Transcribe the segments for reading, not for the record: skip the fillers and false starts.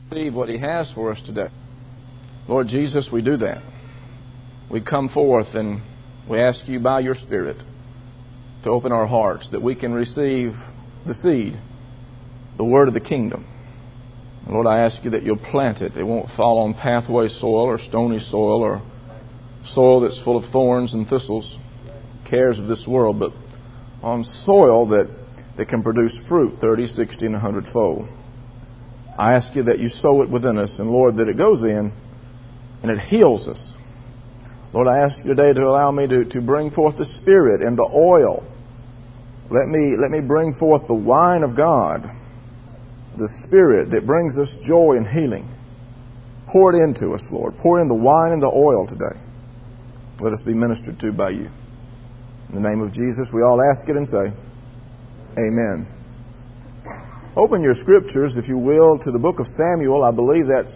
receive what He has for us today. Lord Jesus, we do that. We come forth and we ask You by Your Spirit to open our hearts that we can receive the seed, the Word of the Kingdom. And Lord, I ask You that You'll plant it. It won't fall on pathway soil or stony soil or soil that's full of thorns and thistles, cares of this world, but on soil that can produce fruit 30, 60, and 100-fold. I ask You that You sow it within us, and Lord, that it goes in and it heals us. Lord, I ask You today to allow me to bring forth the Spirit and the oil. Let me bring forth the wine of God, the Spirit that brings us joy and healing. Pour it into us, Lord. Pour in the wine and the oil today. Let us be ministered to by You. In the name of Jesus, we all ask it and say, Amen. Open your scriptures, if you will, to the book of Samuel. I believe that's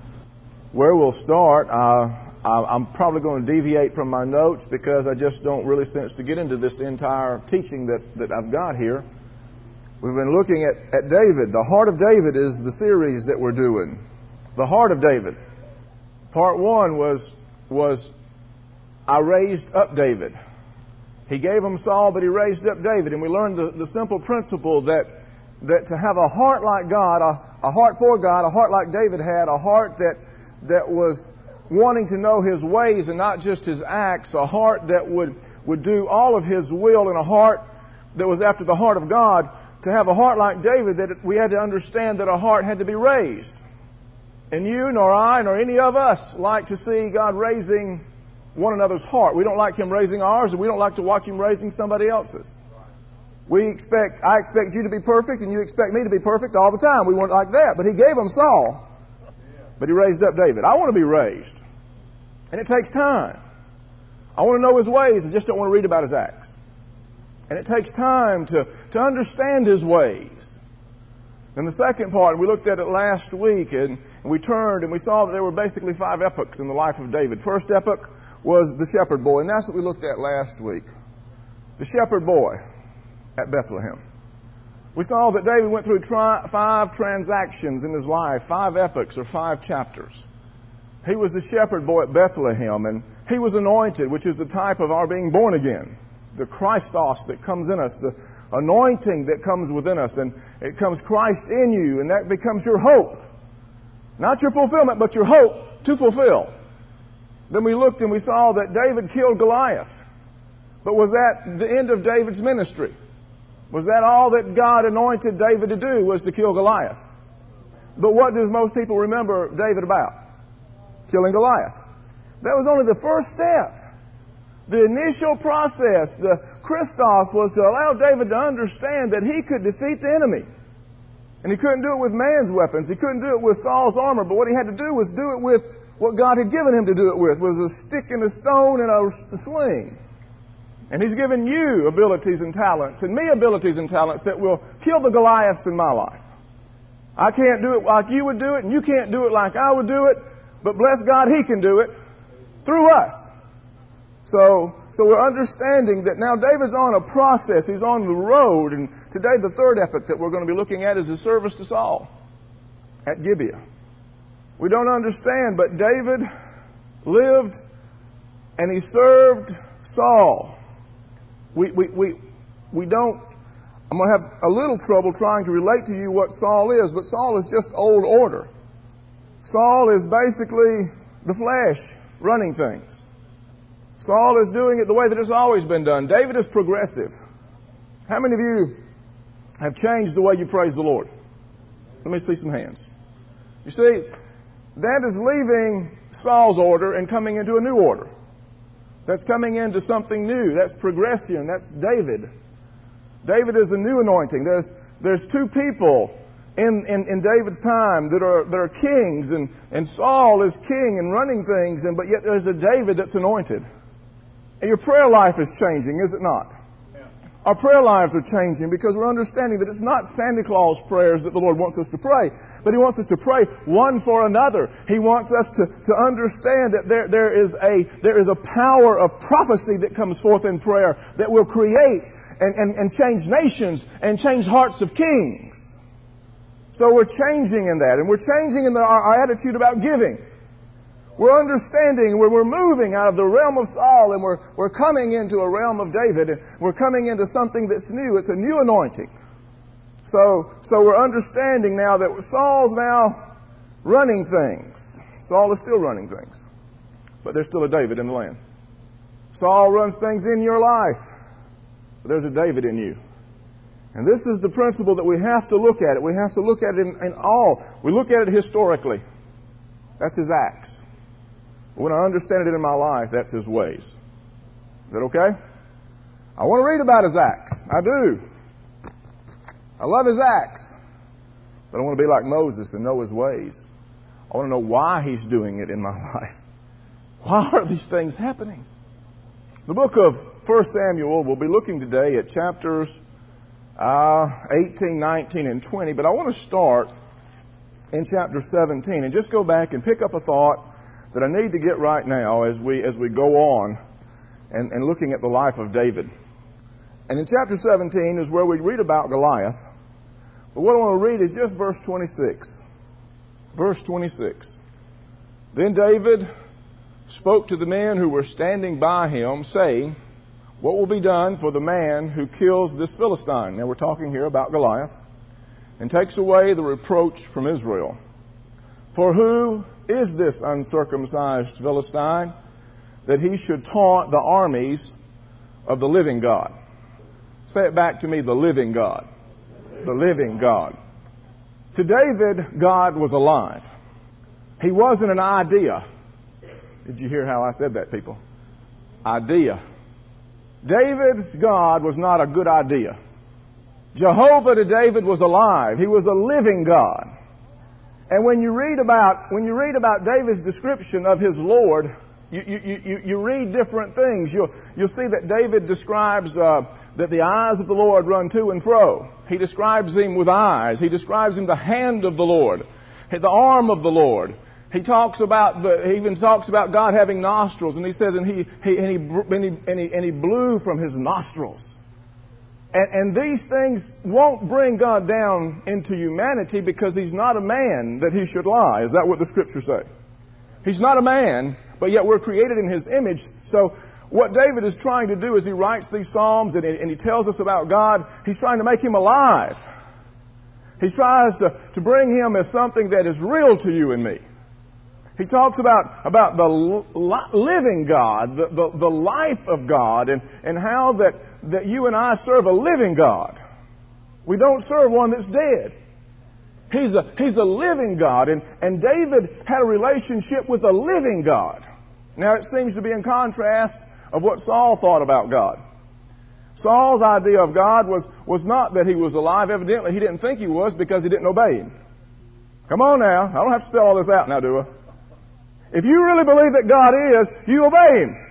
where we'll start. I'm probably going to deviate from my notes because I just don't really sense to get into this entire teaching that I've got here. We've been looking at David. The Heart of David is the series that we're doing. The Heart of David. Part 1 was I raised up David. He gave him Saul, but He raised up David. And we learned the simple principle that to have a heart like God, a heart for God, a heart like David had, a heart that was wanting to know His ways and not just His acts, a heart that would do all of His will, and a heart that was after the heart of God. To have a heart like David, that we had to understand that a heart had to be raised. And you, nor I, nor any of us like to see God raising one another's heart. We don't like Him raising ours, and we don't like to watch Him raising somebody else's. I expect you to be perfect, and you expect me to be perfect all the time. We weren't like that. But He gave them Saul, but He raised up David. I want to be raised. And it takes time. I want to know His ways. I just don't want to read about His acts. And it takes time to understand His ways. And the second part, we looked at it last week, and we turned and we saw that there were basically 5 epochs in the life of David. First epoch was the shepherd boy, and that's what we looked at last week. The shepherd boy at Bethlehem. We saw that David went through 5 transactions in his life, 5 epochs or 5 chapters. He was the shepherd boy at Bethlehem, and he was anointed, which is the type of our being born again. The Christos that comes in us, the anointing that comes within us, and it comes Christ in you, and that becomes your hope. Not your fulfillment, but your hope to fulfill. Then we looked and we saw that David killed Goliath. But was that the end of David's ministry? Was that all that God anointed David to do, was to kill Goliath? But what does most people remember David about? Killing Goliath. That was only the first step. The initial process, the Christos, was to allow David to understand that he could defeat the enemy. And he couldn't do it with man's weapons. He couldn't do it with Saul's armor. But what he had to do was do it with what God had given him to do it with, was a stick and a stone and a sling. And He's given you abilities and talents, and me abilities and talents that will kill the Goliaths in my life. I can't do it like you would do it, and you can't do it like I would do it, but bless God, He can do it through us. So we're understanding that now David's on a process. He's on the road. And today the third epoch that we're going to be looking at is his service to Saul at Gibeah. We don't understand, but David lived and he served Saul. We don't... I'm going to have a little trouble trying to relate to you what Saul is, but Saul is just old order. Saul is basically the flesh running things. Saul is doing it the way that it's always been done. David is progressive. How many of you have changed the way you praise the Lord? Let me see some hands. You see, that is leaving Saul's order and coming into a new order. That's coming into something new. That's progression. That's David. David is a new anointing. There's 2 people in David's time that are kings, and Saul is king and running things, but yet there's a David that's anointed. And your prayer life is changing, is it not? Yeah. Our prayer lives are changing because we're understanding that it's not Santa Claus prayers that the Lord wants us to pray, but He wants us to pray one for another. He wants us to understand that there is a power of prophecy that comes forth in prayer that will create and change nations and change hearts of kings. So we're changing in that, and we're changing in our attitude about giving. We're understanding when we're moving out of the realm of Saul and we're coming into a realm of David, and we're coming into something that's new. It's a new anointing. So we're understanding now that Saul's now running things. Saul is still running things. But there's still a David in the land. Saul runs things in your life. But there's a David in you. And this is the principle that we have to look at it. We have to look at it in all. We look at it historically. That's his acts. But when I understand it in my life, that's his ways. Is that okay? I want to read about his acts. I do. I love his acts. But I want to be like Moses and know his ways. I want to know why he's doing it in my life. Why are these things happening? The book of 1 Samuel, we'll be looking today at chapters 18, 19, and 20. But I want to start in chapter 17 and just go back and pick up a thought that I need to get right now as we go on and looking at the life of David. And in chapter 17 is where we read about Goliath. But what I want to read is just verse 26. Verse 26. Then David spoke to the men who were standing by him, saying, what will be done for the man who kills this Philistine? Now we're talking here about Goliath. And takes away the reproach from Israel. For who is this uncircumcised Philistine that he should taunt the armies of the living God? Say it back to me, the living God. The living God. To David, God was alive. He wasn't an idea. Did you hear how I said that, people? Idea. David's God was not a good idea. Jehovah to David was alive. He was a living God. And when you read about David's description of his Lord, you read different things. You'll see that David describes that the eyes of the Lord run to and fro. He describes him with eyes. He describes him the hand of the Lord, the arm of the Lord. He even talks about God having nostrils, and he says, and he blew from his nostrils. And these things won't bring God down into humanity because he's not a man that he should lie. Is that what the scriptures say? He's not a man, but yet we're created in his image. So what David is trying to do as he writes these Psalms and he tells us about God, he's trying to make him alive. He tries to bring him as something that is real to you and me. He talks about the living God, the life of God, and how that you and I serve a living God. We don't serve one that's dead. He's a living God, and David had a relationship with a living God. Now it seems to be in contrast of what Saul thought about God. Saul's idea of God was not that he was alive. Evidently he didn't think he was because he didn't obey him. Come on now. I don't have to spell all this out now, do I? If you really believe that God is, you obey him.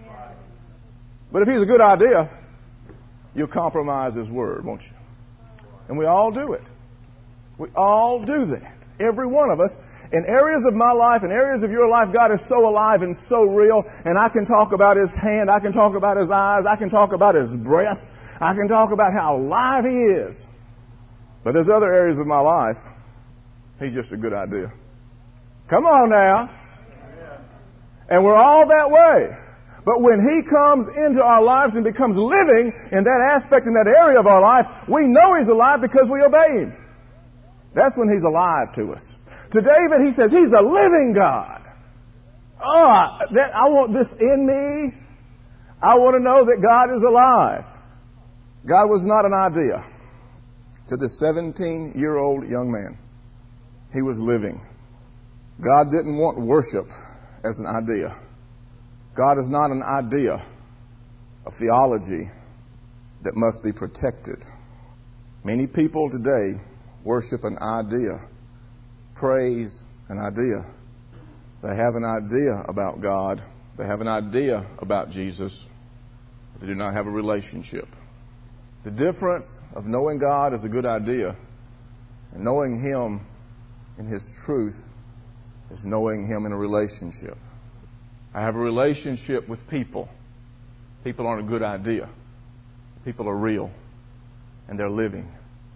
But if he's a good idea, you'll compromise his word, won't you? And we all do it. We all do that. Every one of us. In areas of my life, in areas of your life, God is so alive and so real. And I can talk about his hand. I can talk about his eyes. I can talk about his breath. I can talk about how alive he is. But there's other areas of my life, he's just a good idea. Come on now. And we're all that way. But when he comes into our lives and becomes living in that aspect, in that area of our life, we know he's alive because we obey him. That's when he's alive to us. To David, he says, he's a living God. I want this in me. I want to know that God is alive. God was not an idea to this 17-year-old young man. He was living. God didn't want worship as an idea. God is not an idea, a theology that must be protected. Many people today worship an idea, praise an idea. They have an idea about God. They have an idea about Jesus. But they do not have a relationship. The difference of knowing God as a good idea and knowing him in his truth is knowing him in a relationship. I have a relationship with people. People aren't a good idea. People are real. And they're living.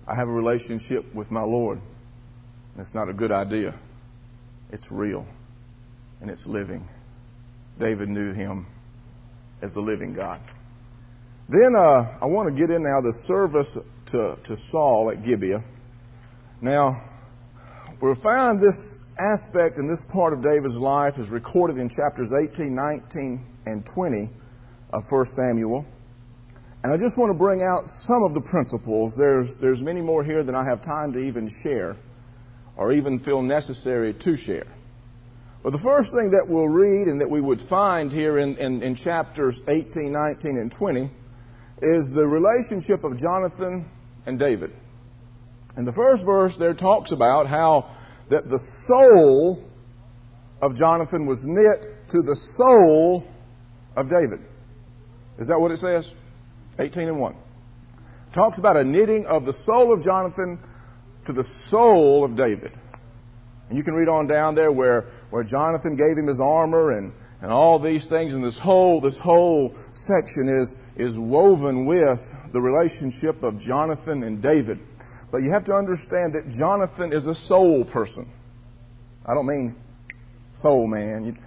I have a relationship with my Lord. And it's not a good idea. It's real. And it's living. David knew Him as the living God. Then I want to get in now the service to Saul at Gibeah. Now, we'll find this aspect and this part of David's life is recorded in chapters 18, 19, and 20 of 1 Samuel. And I just want to bring out some of the principles. There's many more here than I have time to even share or even feel necessary to share. But the first thing that we'll read and that we would find here in chapters 18, 19, and 20 is the relationship of Jonathan and David. And the first verse there talks about how that the soul of Jonathan was knit to the soul of David. Is that what it says? 18 and 1. It talks about a knitting of the soul of Jonathan to the soul of David. And you can read on down there where Jonathan gave him his armor and all these things, and this whole section is woven with the relationship of Jonathan and David. But you have to understand that Jonathan is a soul person. I don't mean soul man.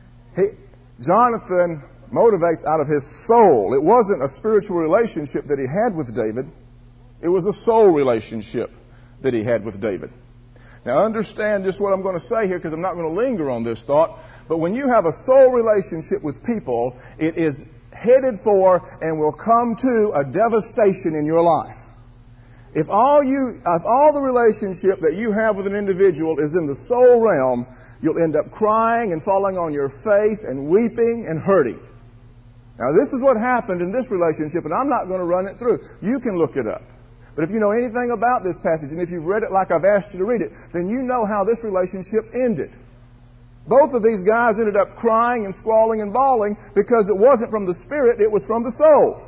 Jonathan motivates out of his soul. It wasn't a spiritual relationship that he had with David. It was a soul relationship that he had with David. Now understand just what I'm going to say here, because I'm not going to linger on this thought. But when you have a soul relationship with people, it is headed for and will come to a devastation in your life. If all the relationship that you have with an individual is in the soul realm, you'll end up crying and falling on your face and weeping and hurting. Now this is what happened in this relationship, and I'm not going to run it through. You can look it up. But if you know anything about this passage, and if you've read it like I've asked you to read it, then you know how this relationship ended. Both of these guys ended up crying and squalling and bawling because it wasn't from the spirit, it was from the soul.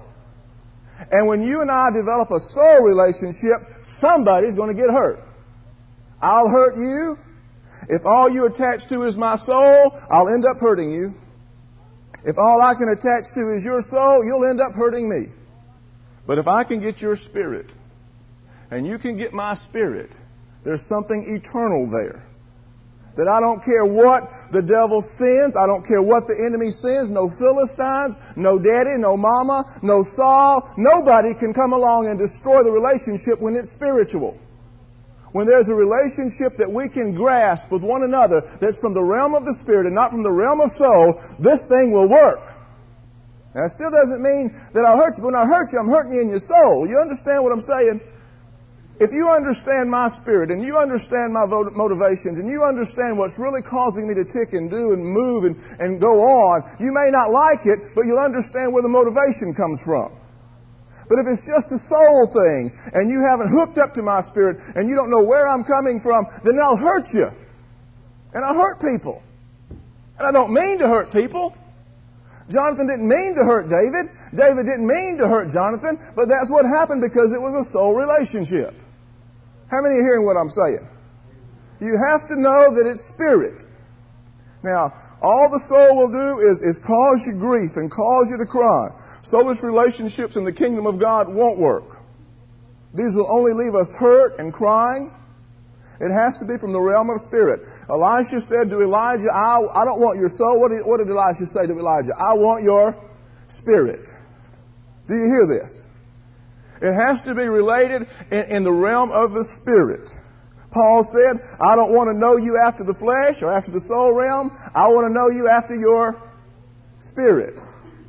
And when you and I develop a soul relationship, somebody's going to get hurt. I'll hurt you. If all you attach to is my soul, I'll end up hurting you. If all I can attach to is your soul, you'll end up hurting me. But if I can get your spirit, and you can get my spirit, there's something eternal there. That I don't care what the devil sins, I don't care what the enemy sins, no Philistines, no daddy, no mama, no Saul, nobody can come along and destroy the relationship when it's spiritual. When there's a relationship that we can grasp with one another that's from the realm of the spirit and not from the realm of soul, this thing will work. Now it still doesn't mean that I'll hurt you, but when I hurt you, I'm hurting you in your soul. You understand what I'm saying? If you understand my spirit and you understand my motivations and you understand what's really causing me to tick and do and move and go on, you may not like it, but you'll understand where the motivation comes from. But if it's just a soul thing and you haven't hooked up to my spirit and you don't know where I'm coming from, then I'll hurt you. And I'll hurt people. And I don't mean to hurt people. Jonathan didn't mean to hurt David. David didn't mean to hurt Jonathan, but that's what happened because it was a soul relationship. How many are hearing what I'm saying? You have to know that it's spirit. Now, all the soul will do is cause you grief and cause you to cry. Soulless relationships in the kingdom of God won't work. These will only leave us hurt and crying. It has to be from the realm of spirit. Elisha said to Elijah, I don't want your soul. What did Elisha say to Elijah? I want your spirit. Do you hear this? It has to be related in the realm of the spirit. Paul said, I don't want to know you after the flesh or after the soul realm. I want to know you after your spirit.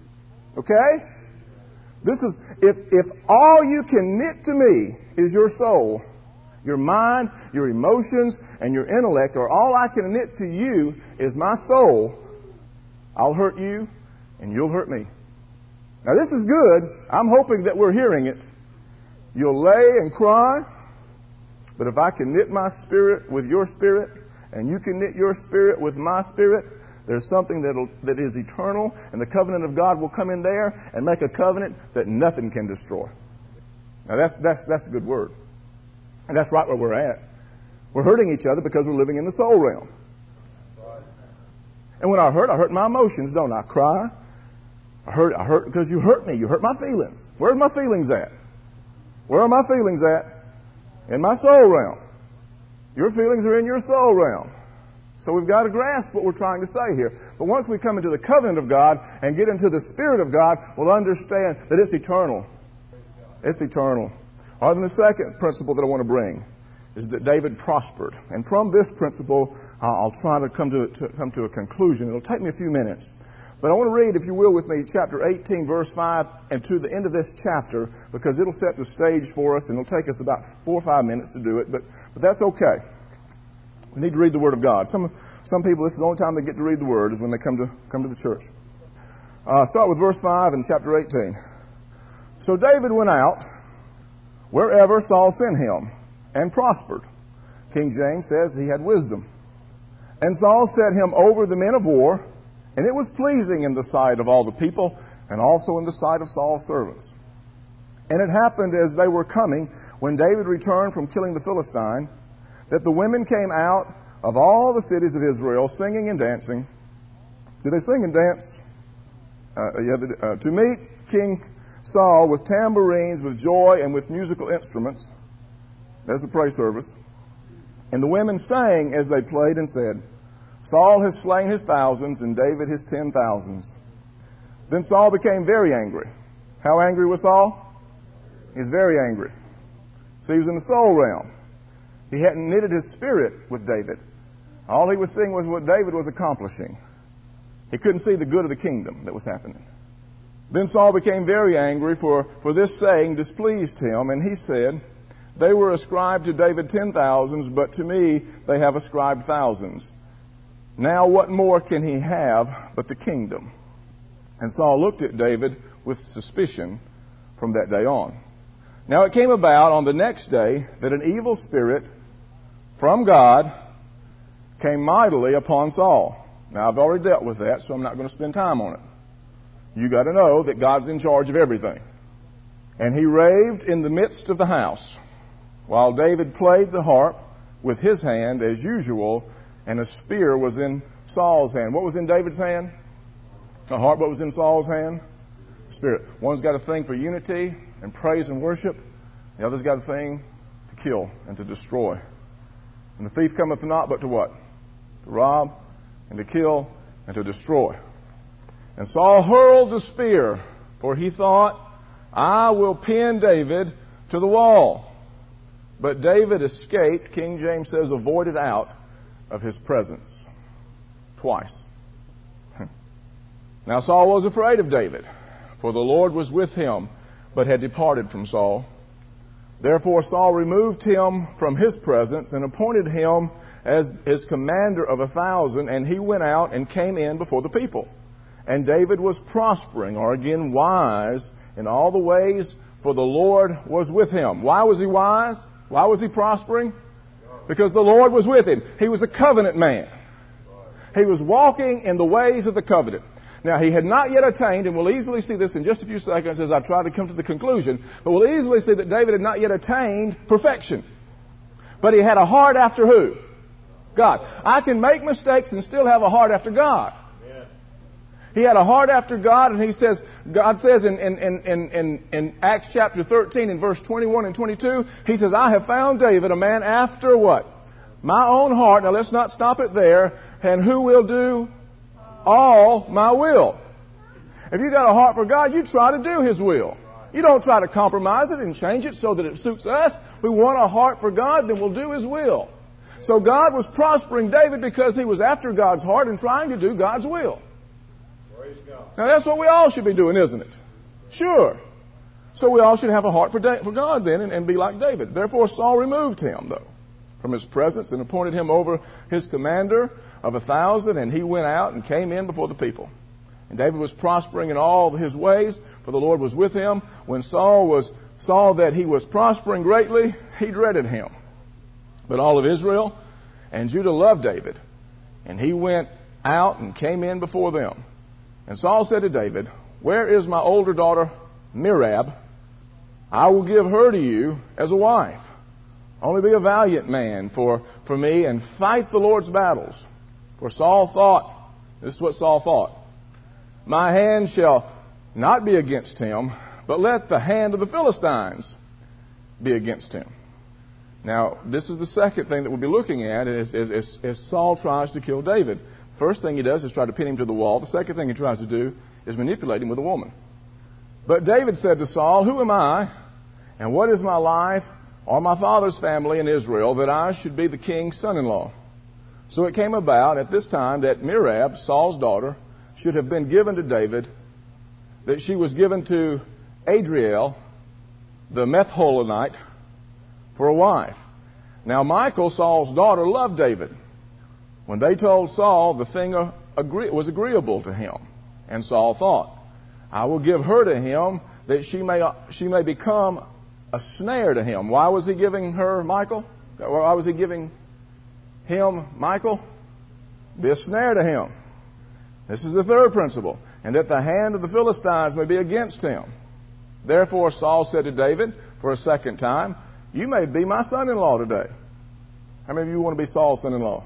Okay? This is, if all you can knit to me is your soul, your mind, your emotions, and your intellect, or all I can knit to you is my soul, I'll hurt you and you'll hurt me. Now this is good. I'm hoping that we're hearing it. You'll lay and cry, but if I can knit my spirit with your spirit, and you can knit your spirit with my spirit, there's something that is eternal, and the covenant of God will come in there and make a covenant that nothing can destroy. Now that's a good word. And that's right where we're at. We're hurting each other because we're living in the soul realm. And when I hurt my emotions, don't I? Cry. I hurt because you hurt me. You hurt my feelings. Where's my feelings at? Where are my feelings at? in my soul realm. Your feelings are in your soul realm. So we've got to grasp what we're trying to say here. But once we come into the covenant of God and get into the Spirit of God, we'll understand that it's eternal. It's eternal. Or then the second principle that I want to bring is that David prospered. And from this principle, I'll try to come to a conclusion. It'll take me a few minutes. But I want to read, if you will, with me, chapter 18, verse 5, and to the end of this chapter, because it'll set the stage for us, and it'll take us about 4 or 5 minutes to do it, but that's okay. We need to read the Word of God. Some people, this is the only time they get to read the Word, is when they come to the church. Start with verse 5 in chapter 18. So David went out wherever Saul sent him, and prospered. King James says he had wisdom. And Saul set him over the men of war, and it was pleasing in the sight of all the people, and also in the sight of Saul's servants. And it happened as they were coming, when David returned from killing the Philistine, that the women came out of all the cities of Israel, singing and dancing. Did they sing and dance? To meet King Saul with tambourines, with joy, and with musical instruments. There's a praise service. And the women sang as they played and said, Saul has slain his thousands, and David his 10,000s. Then Saul became very angry. How angry was Saul? He was very angry. So he was in the soul realm. He hadn't knitted his spirit with David. All he was seeing was what David was accomplishing. He couldn't see the good of the kingdom that was happening. Then Saul became very angry, for this saying displeased him, and he said, They were ascribed to David 10,000s, but to me they have ascribed thousands. Now what more can he have but the kingdom? And Saul looked at David with suspicion from that day on. Now it came about on the next day that an evil spirit from God came mightily upon Saul. Now I've already dealt with that, so I'm not going to spend time on it. You got to know that God's in charge of everything. And he raved in the midst of the house, while David played the harp with his hand as usual, and a spear was in Saul's hand. What was in David's hand? A harp. What was in Saul's hand? Spirit. One's got a thing for unity and praise and worship. The other's got a thing to kill and to destroy. And the thief cometh not but to what? To rob and to kill and to destroy. And Saul hurled the spear, for he thought, I will pin David to the wall. But David escaped, King James says, avoided out of his presence. Twice. Now Saul was afraid of David, for the Lord was with him, but had departed from Saul. Therefore Saul removed him from his presence and appointed him as his commander of 1,000, and he went out and came in before the people. And David was prospering, or again wise, in all the ways, for the Lord was with him. Why was he wise? Why was he prospering? Because the Lord was with him. He was a covenant man. He was walking in the ways of the covenant. Now, he had not yet attained, and we'll easily see this in just a few seconds as I try to come to the conclusion, but we'll easily see that David had not yet attained perfection. But he had a heart after who? God. I can make mistakes and still have a heart after God. He had a heart after God, and God says in Acts chapter 13 in verse 21 and 22, he says, I have found David, a man after what? My own heart. Now let's not stop it there. And who will do all my will? If you got a heart for God, you try to do His will. You don't try to compromise it and change it so that it suits us. We want a heart for God, then we'll do His will. So God was prospering David because he was after God's heart and trying to do God's will. Now that's what we all should be doing, isn't it? Sure. So we all should have a heart for God then and be like David. Therefore Saul removed him, though, from his presence and appointed him over his commander of 1,000, and he went out and came in before the people. And David was prospering in all his ways, for the Lord was with him. When Saul saw that he was prospering greatly, he dreaded him. But all of Israel and Judah loved David, and he went out and came in before them. And Saul said to David, Where is my older daughter Merab? I will give her to you as a wife. Only be a valiant man for me and fight the Lord's battles. For Saul thought, this is what Saul thought, my hand shall not be against him, but let the hand of the Philistines be against him. Now, this is the second thing that we'll be looking at as Saul tries to kill David. First thing he does is try to pin him to the wall. The second thing he tries to do is manipulate him with a woman. But David said to Saul, "Who am I, and what is my life or my father's family in Israel, that I should be the king's son-in-law?" So it came about at this time that Merab, Saul's daughter, should have been given to David, that she was given to Adriel, the Metholanite, for a wife. Now Michal, Saul's daughter, loved David. When they told Saul, the thing was agreeable to him. And Saul thought, "I will give her to him, that she may become a snare to him." Why was he giving her Michal? Why was he giving him Michal? Be a snare to him. This is the third principle. "And that the hand of the Philistines may be against him." Therefore Saul said to David for a second time, "You may be my son-in-law today." How many of you want to be Saul's son-in-law?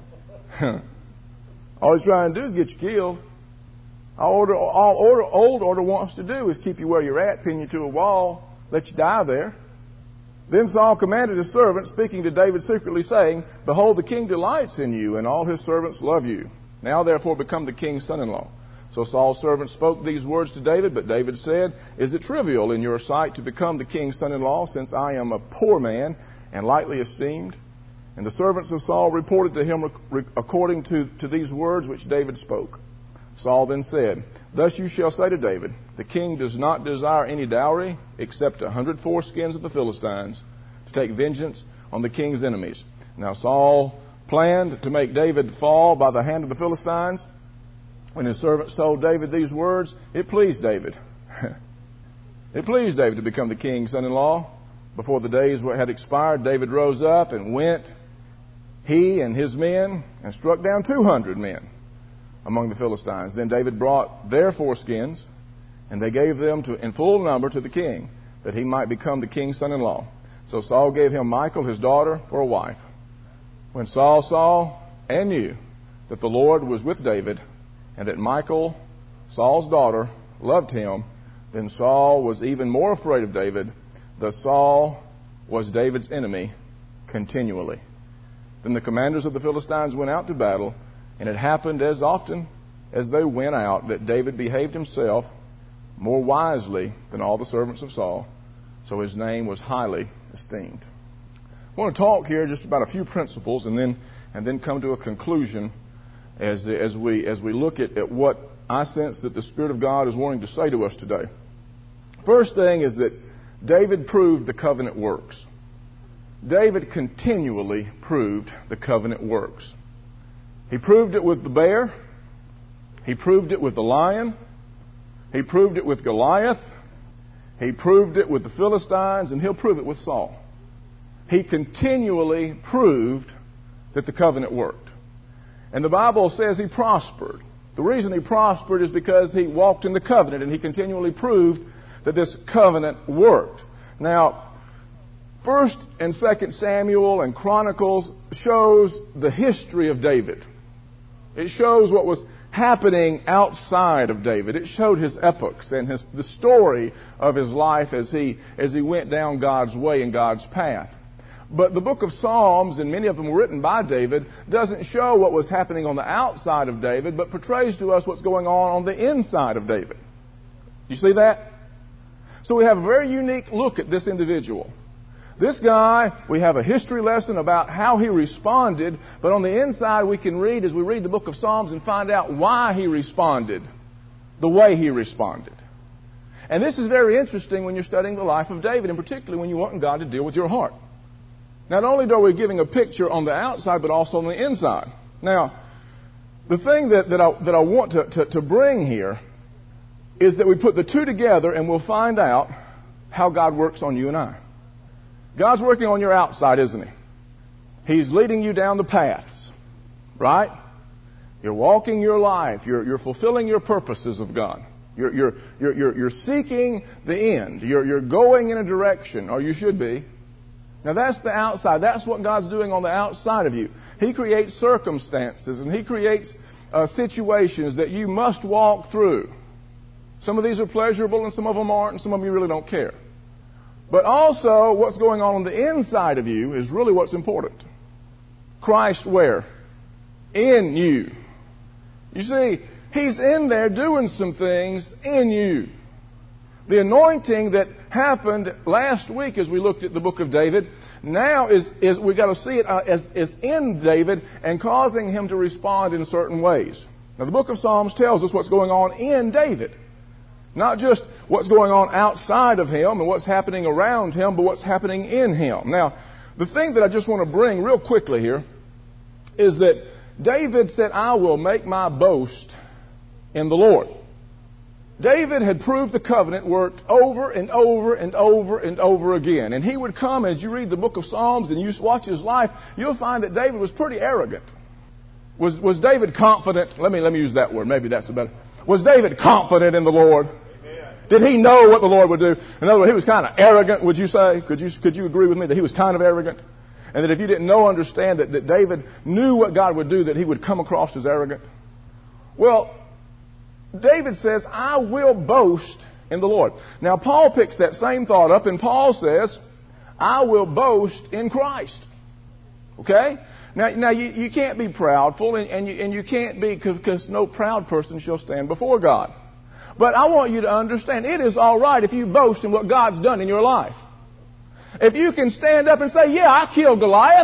All he's trying to do is get you killed. All old order wants to do is keep you where you're at, pin you to a wall, let you die there. Then Saul commanded his servants, speaking to David secretly, saying, "Behold, the king delights in you, and all his servants love you. Now therefore become the king's son-in-law." So Saul's servants spoke these words to David, but David said, "Is it trivial in your sight to become the king's son-in-law, since I am a poor man and lightly esteemed?" And the servants of Saul reported to him according to these words which David spoke. Saul then said, "Thus you shall say to David, the king does not desire any dowry except 100 foreskins of the Philistines to take vengeance on the king's enemies." Now Saul planned to make David fall by the hand of the Philistines. When his servants told David these words, it pleased David. It pleased David to become the king's son-in-law. Before the days had expired, David rose up and went, he and his men, and struck down 200 men among the Philistines. Then David brought their foreskins, and they gave them in full number to the king, that he might become the king's son-in-law. So Saul gave him Michal, his daughter, for a wife. When Saul saw and knew that the Lord was with David, and that Michal, Saul's daughter, loved him, then Saul was even more afraid of David. Thus Saul was David's enemy continually. Then the commanders of the Philistines went out to battle, and it happened as often as they went out that David behaved himself more wisely than all the servants of Saul, so his name was highly esteemed. I want to talk here just about a few principles and then come to a conclusion as we look at what I sense that the Spirit of God is wanting to say to us today. First thing is that David proved the covenant works. David continually proved the covenant works. He proved it with the bear. He proved it with the lion. He proved it with Goliath. He proved it with the Philistines, and he'll prove it with Saul. He continually proved that the covenant worked. And the Bible says he prospered. The reason he prospered is because he walked in the covenant, and he continually proved that this covenant worked. Now, 1 and 2 Samuel and Chronicles shows the history of David. It shows what was happening outside of David. It showed his epochs and the story of his life as he went down God's way and God's path. But the book of Psalms, and many of them were written by David, doesn't show what was happening on the outside of David, but portrays to us what's going on the inside of David. You see that? So we have a very unique look at this individual. This guy, we have a history lesson about how he responded, but on the inside we can read, as we read the book of Psalms, and find out why he responded the way he responded. And this is very interesting when you're studying the life of David, and particularly when you want God to deal with your heart. Not only are we giving a picture on the outside, but also on the inside. Now, the thing that I want to bring here is that we put the two together and we'll find out how God works on you and I. God's working on your outside, isn't He? He's leading you down the paths, right? You're walking your life. You're fulfilling your purposes of God. You're seeking the end. You're going in a direction, or you should be. Now that's the outside. That's what God's doing on the outside of you. He creates circumstances and He creates situations that you must walk through. Some of these are pleasurable and some of them aren't, and some of them you really don't care. But also, what's going on the inside of you is really what's important. Christ where? In you. You see, He's in there doing some things in you. The anointing that happened last week as we looked at the book of David, now is we got to see it as in David and causing him to respond in certain ways. Now the book of Psalms tells us what's going on in David. Not just what's going on outside of him and what's happening around him, but what's happening in him. Now, the thing that I just want to bring real quickly here is that David said, I will make my boast in the Lord. David had proved the covenant worked over and over and over and over again. And he would come, as you read the book of Psalms and you watch his life, you'll find that David was pretty arrogant. Was David confident? Let me use that word. Maybe that's a better. Was David confident in the Lord? Amen. Did he know what the Lord would do? In other words, he was kind of arrogant, would you say? Could you agree with me that he was kind of arrogant? And that if you didn't understand that David knew what God would do, that he would come across as arrogant? Well, David says, I will boast in the Lord. Now, Paul picks that same thought up, and Paul says, I will boast in Christ. Okay? Now you can't be proudful, and you can't be, because no proud person shall stand before God. But I want you to understand, it is all right if you boast in what God's done in your life. If you can stand up and say, yeah, I killed Goliath.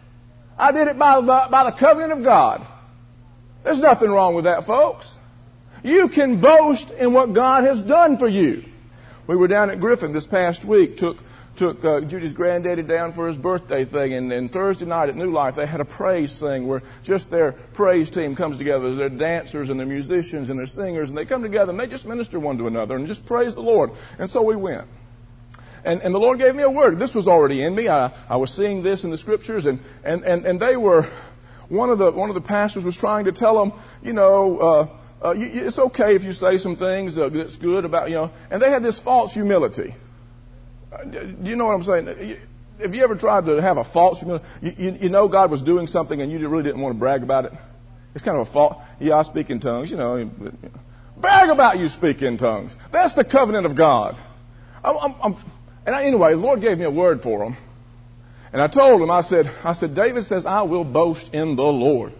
I did it by the covenant of God. There's nothing wrong with that, folks. You can boast in what God has done for you. We were down at Griffin this past week, took Judy's granddaddy down for his birthday thing, and Thursday night at New Life they had a praise thing where just their praise team comes together. They're dancers and they're musicians and they're singers, and they come together and they just minister one to another and just praise the Lord. And so we went. And the Lord gave me a word. This was already in me. I was seeing this in the scriptures, and they were, one of the pastors was trying to tell them, it's okay if you say some things that's good about, and they had this false humility. Do you know what I'm saying? Have you ever tried to have a false humility? You know God was doing something and you really didn't want to brag about it? It's kind of a false, I speak in tongues, brag about you speak in tongues. That's the covenant of God. Anyway, the Lord gave me a word for him. And I told him, I said, David says, I will boast in the Lord.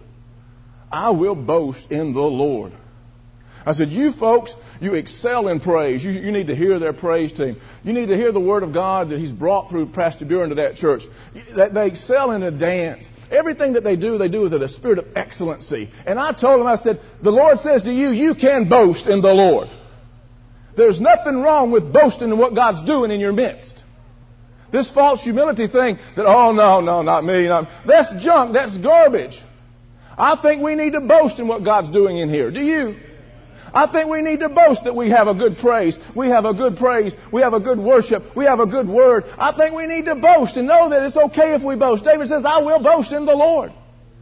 I will boast in the Lord. I said, you folks, you excel in praise. You need to hear their praise team. You need to hear the Word of God that He's brought through Pastor Buren to that church. They excel in a dance. Everything that they do with a spirit of excellency. And I told them, I said, the Lord says to you, you can boast in the Lord. There's nothing wrong with boasting in what God's doing in your midst. This false humility thing that, oh, no, not me. That's junk. That's garbage. I think we need to boast in what God's doing in here. Do you? I think we need to boast that we have a good praise. We have a good praise. We have a good worship. We have a good word. I think we need to boast and know that it's okay if we boast. David says, I will boast in the Lord.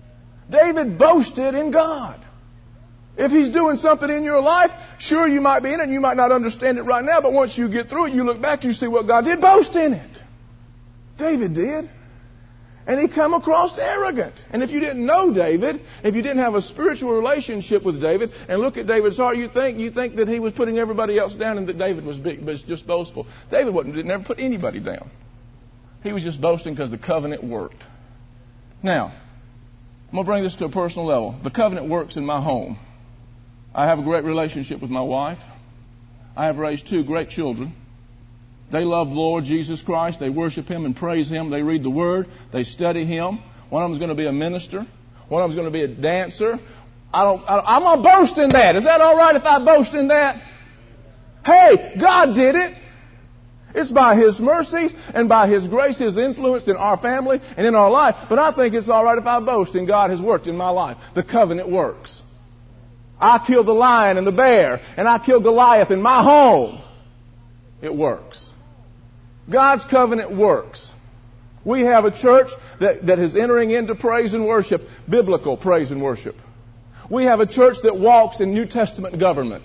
David boasted in God. If He's doing something in your life, sure you might be in it and you might not understand it right now, but once you get through it, you look back, you see what God did. Boast in it. David did. And he come across arrogant. And if you didn't know David, if you didn't have a spiritual relationship with David, and look at David's heart, you think that he was putting everybody else down and that David was big, but just boastful. David never put anybody down. He was just boasting because the covenant worked. Now, I'm going to bring this to a personal level. The covenant works in my home. I have a great relationship with my wife. I have raised 2 great children. They love the Lord Jesus Christ. They worship Him and praise Him. They read the Word. They study Him. One of them is going to be a minister. One of them is going to be a dancer. I'm going to boast in that. Is that all right if I boast in that? Hey, God did it. It's by His mercy and by His grace, His influence in our family and in our life. But I think it's all right if I boast in God has worked in my life. The covenant works. I killed the lion and the bear, and I killed Goliath in my home. It works. God's covenant works. We have a church that is entering into praise and worship, biblical praise and worship. We have a church that walks in New Testament government.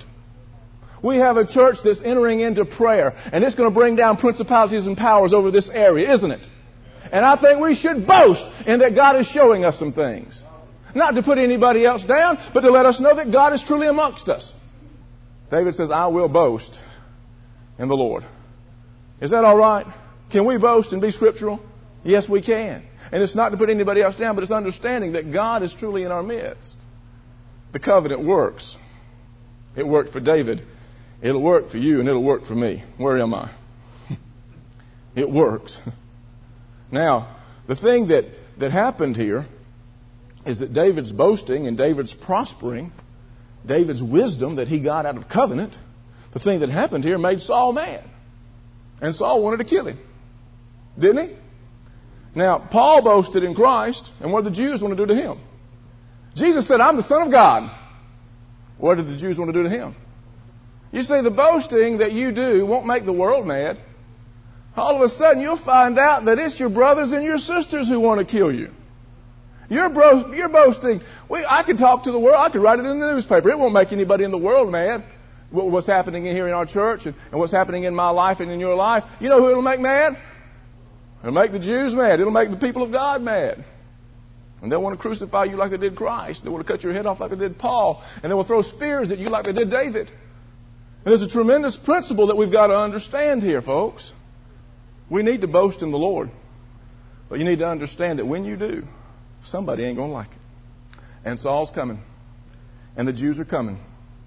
We have a church that's entering into prayer, and it's going to bring down principalities and powers over this area, isn't it? And I think we should boast in that God is showing us some things. Not to put anybody else down, but to let us know that God is truly amongst us. David says, I will boast in the Lord. Is that all right? Can we boast and be scriptural? Yes, we can. And it's not to put anybody else down, but it's understanding that God is truly in our midst. The covenant works. It worked for David. It'll work for you, and it'll work for me. Where am I? It works. Now, the thing that happened here is that David's boasting and David's prospering, David's wisdom that he got out of covenant, the thing that happened here made Saul mad. And Saul wanted to kill him. Didn't he? Now, Paul boasted in Christ, and what did the Jews want to do to him? Jesus said, I'm the Son of God. What did the Jews want to do to him? You see, the boasting that you do won't make the world mad. All of a sudden, you'll find out that it's your brothers and your sisters who want to kill you. You're boasting. I could talk to the world. I could write it in the newspaper. It won't make anybody in the world mad. What's happening here in our church and what's happening in my life and in your life. You know who it'll make mad? It'll make the Jews mad. It'll make the people of God mad. And they'll want to crucify you like they did Christ. They want to cut your head off like they did Paul. And they will throw spears at you like they did David. And there's a tremendous principle that we've got to understand here, folks. We need to boast in the Lord. But you need to understand that when you do, somebody ain't going to like it. And Saul's coming. And the Jews are coming.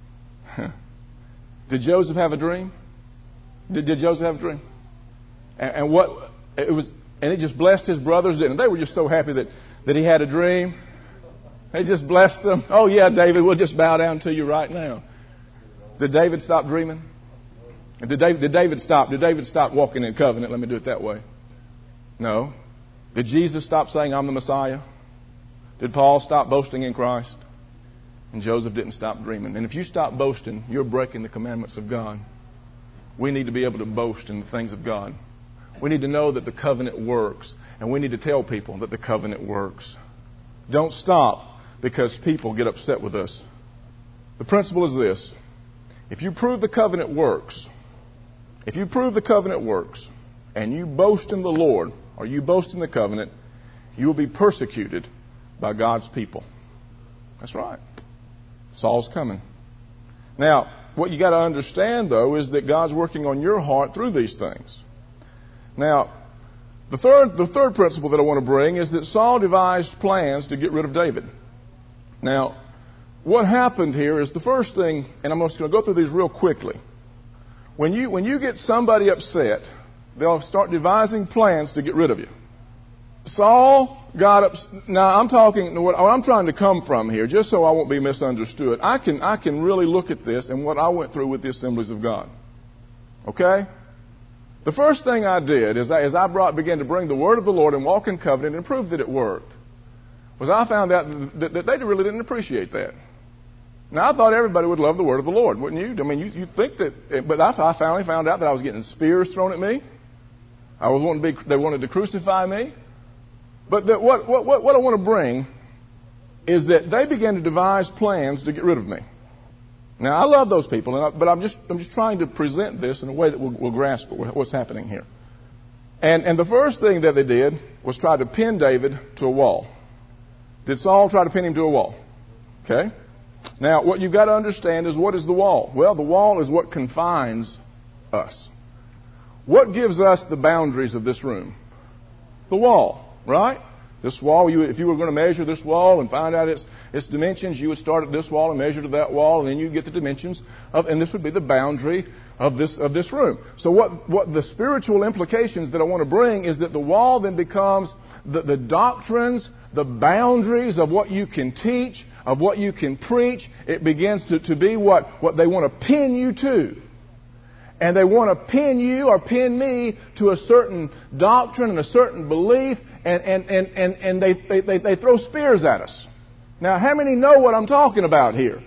Did Joseph have a dream? Did Joseph have a dream? And what it was, and it just blessed his brothers, didn't it? They were just so happy that he had a dream. They just blessed them. Oh yeah, David, we'll just bow down to you right now. Did David stop dreaming? And did David stop walking in covenant? Let me do it that way. No. Did Jesus stop saying, I'm the Messiah? Did Paul stop boasting in Christ? And Joseph didn't stop dreaming. And if you stop boasting, you're breaking the commandments of God. We need to be able to boast in the things of God. We need to know that the covenant works. And we need to tell people that the covenant works. Don't stop because people get upset with us. The principle is this. If you prove the covenant works, and you boast in the Lord, or you boast in the covenant, you will be persecuted by God's people. That's right. Saul's coming. Now, what you got to understand, though, is that God's working on your heart through these things. Now, the third principle that I want to bring is that Saul devised plans to get rid of David. Now, what happened here is the first thing, and I'm just going to go through these real quickly. When you get somebody upset, they'll start devising plans to get rid of you. Saul got up. Now I'm talking. What I'm trying to come from here, just so I won't be misunderstood. I can really look at this and what I went through with the Assemblies of God. Okay. The first thing I did is I began to bring the word of the Lord and walk in covenant and prove that it worked. Was I found out that they really didn't appreciate that. Now, I thought everybody would love the word of the Lord, wouldn't you? I mean, you think that, but I finally found out that I was getting spears thrown at me. They wanted to crucify me. But what I want to bring is that they began to devise plans to get rid of me. Now, I love those people, but I'm just trying to present this in a way that we'll grasp what's happening here. And the first thing that they did was try to pin David to a wall. Did Saul try to pin him to a wall? Okay. Now, what you've got to understand is, what is the wall? Well, the wall is what confines us. What gives us the boundaries of this room? The wall, right? This wall, if you were going to measure this wall and find out its dimensions, you would start at this wall and measure to that wall, and then you get the dimensions and this would be the boundary of this room. So what the spiritual implications that I want to bring is that the wall then becomes the doctrines, the boundaries of what you can teach, of what you can preach. It begins to be what they want to pin you to. And they want to pin you or pin me to a certain doctrine and a certain belief, and they throw spears at us. Now, how many know what I'm talking about here?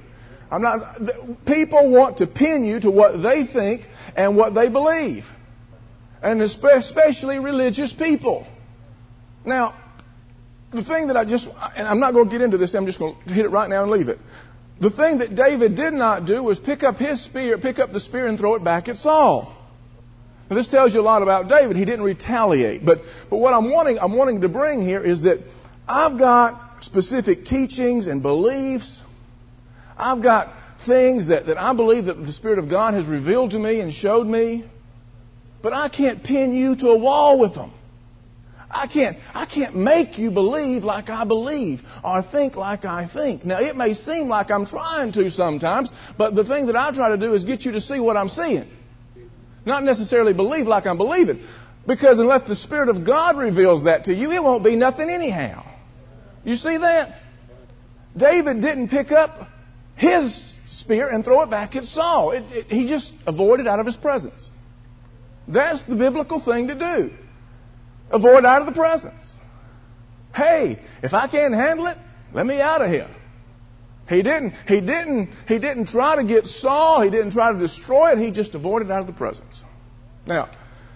People want to pin you to what they think and what they believe. And especially religious people. Now, the thing that and I'm not going to get into this, I'm just going to hit it right now and leave it. The thing that David did not do was pick up the spear and throw it back at Saul. Now, this tells you a lot about David. He didn't retaliate. But what I'm wanting to bring here is that I've got specific teachings and beliefs. I've got things that I believe that the Spirit of God has revealed to me and showed me. But I can't pin you to a wall with them. I can't make you believe like I believe or think like I think. Now, it may seem like I'm trying to sometimes, but the thing that I try to do is get you to see what I'm seeing. Not necessarily believe like I'm believing. Because unless the Spirit of God reveals that to you, it won't be nothing anyhow. You see that? David didn't pick up his spear and throw it back at Saul. He just avoided out of his presence. That's the biblical thing to do. Avoid out of the presence. Hey, if I can't handle it, let me out of here. He didn't try to get Saul. He didn't try to destroy it. He just avoided out of the presence. Now,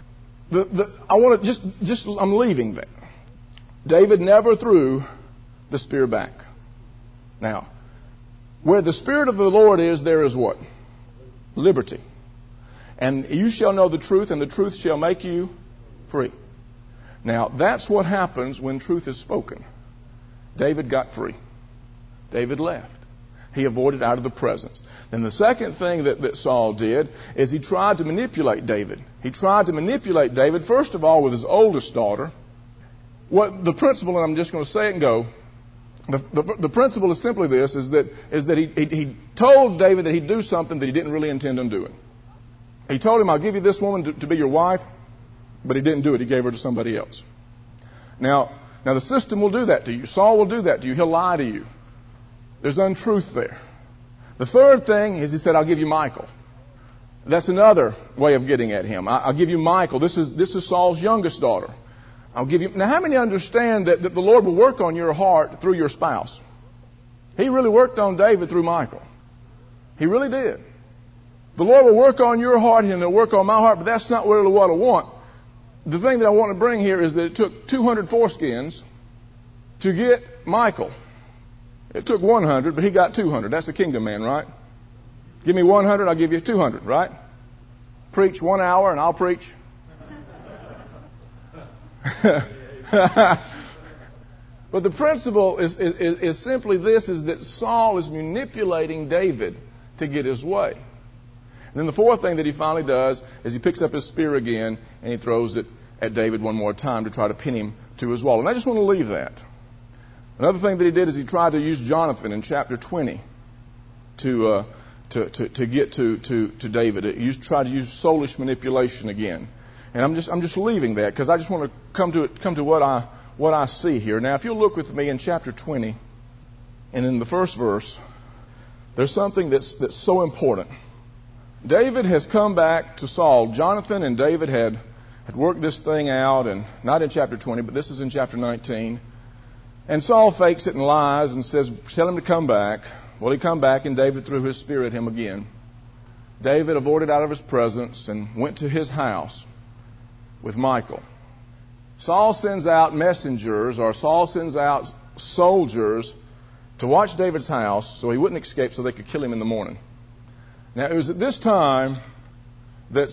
I want to I'm leaving that. David never threw the spear back. Now, where the Spirit of the Lord is, there is what? Liberty. And you shall know the truth, and the truth shall make you free. Now, that's what happens when truth is spoken. David got free. David left. He avoided out of the presence. Then the second thing that Saul did is he tried to manipulate David. He tried to manipulate David, first of all, with his oldest daughter. What the principle, and I'm just going to say it and go, the principle is simply this, is that he told David that he'd do something that he didn't really intend on doing. He told him, I'll give you this woman to be your wife, but he didn't do it. He gave her to somebody else. Now the system will do that to you. Saul will do that to you. He'll lie to you. There's untruth there. The third thing is he said, I'll give you Michal. That's another way of getting at him. I'll give you Michal. This is Saul's youngest daughter. I'll give you. Now, how many understand that the Lord will work on your heart through your spouse? He really worked on David through Michal. He really did. The Lord will work on your heart and He'll work on my heart, but that's not really what I want. The thing that I want to bring here is that it took 200 foreskins to get Michal. It took 100, but he got 200. That's a kingdom man, right? Give me 100, I'll give you 200, right? Preach 1 hour and I'll preach. But the principle is simply this, is that Saul is manipulating David to get his way. And then the fourth thing that he finally does is he picks up his spear again and he throws it at David one more time to try to pin him to his wall. And I just want to leave that. Another thing that he did is he tried to use Jonathan in chapter 20 to get to David. He tried to use soulish manipulation again. And I'm just leaving that because I just want to come to what I see here. Now, if you'll look with me in chapter 20 and in the first verse, there's something that's so important. David has come back to Saul. Jonathan and David had worked this thing out, and not in chapter 20, but this is in chapter 19. And Saul fakes it and lies and says, tell him to come back. Well, he come back, and David threw his spear at him again. David avoided out of his presence and went to his house with Michal. Saul sends out messengers, or Saul sends out soldiers to watch David's house so he wouldn't escape, so they could kill him in the morning. Now, it was at this time that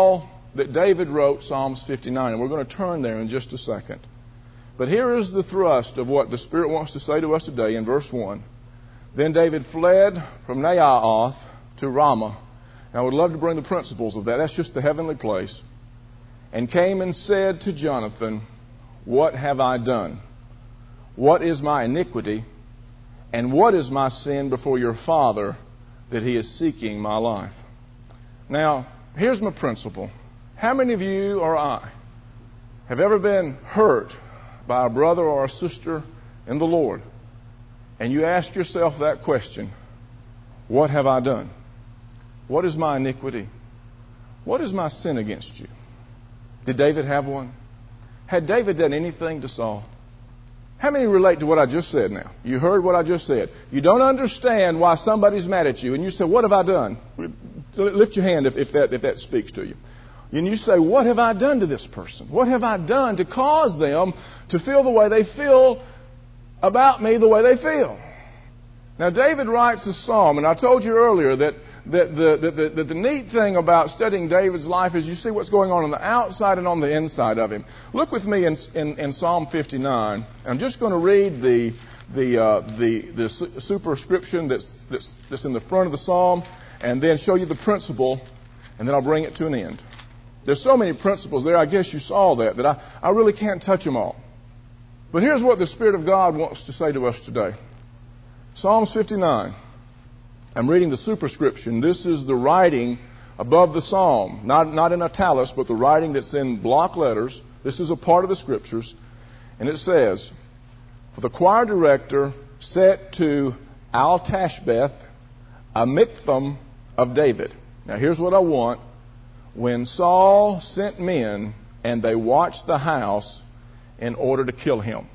David wrote Psalms 59, and we're going to turn there in just a second. But here is the thrust of what the Spirit wants to say to us today in verse 1. Then David fled from Naioth to Ramah. And I would love to bring the principles of that. That's just the heavenly place. And came and said to Jonathan, what have I done? What is my iniquity? And what is my sin before your father that he is seeking my life? Now, here's my principle. How many of you or I have ever been hurt by a brother or a sister in the Lord, and you ask yourself that question, what have I done? What is my iniquity? What is my sin against you? Did David have one? Had David done anything to Saul? How many relate to what I just said now? You heard what I just said. You don't understand why somebody's mad at you, and you say, what have I done? Lift your hand if that speaks to you. And you say, what have I done to this person? What have I done to cause them to feel the way they feel about me, the way they feel? Now, David writes a psalm, and I told you earlier that the neat thing about studying David's life is you see what's going on the outside and on the inside of him. Look with me in Psalm 59. I'm just going to read the superscription that's in the front of the psalm, and then show you the principle, and then I'll bring it to an end. There's so many principles there. I guess you saw that I really can't touch them all. But here's what the Spirit of God wants to say to us today. Psalms 59. I'm reading the superscription. This is the writing above the psalm. Not in italics, but the writing that's in block letters. This is a part of the Scriptures. And it says, for the choir director set to Al-Tashbeth, a miktham of David. Now here's what I want. When Saul sent men and they watched the house in order to kill him.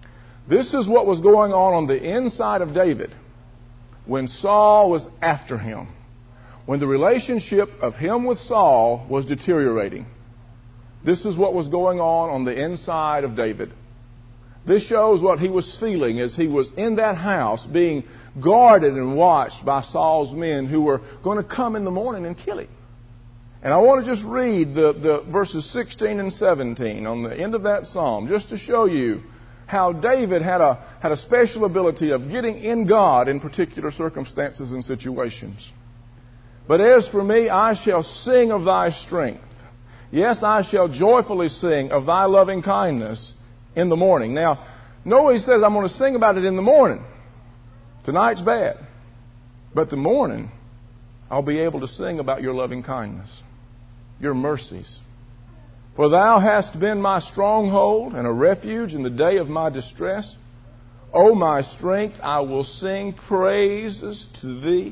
This is what was going on the inside of David when Saul was after him. When the relationship of him with Saul was deteriorating. This is what was going on the inside of David. This shows what he was feeling as he was in that house being guarded and watched by Saul's men who were going to come in the morning and kill him. And I want to just read the verses 16 and 17 on the end of that psalm just to show you how David had a special ability of getting in God in particular circumstances and situations. But as for me, I shall sing of thy strength. Yes, I shall joyfully sing of thy loving kindness in the morning. Now, notice he says I'm going to sing about it in the morning. Tonight's bad. But the morning, I'll be able to sing about your loving kindness, your mercies. For thou hast been my stronghold and a refuge in the day of my distress. O my strength, I will sing praises to thee.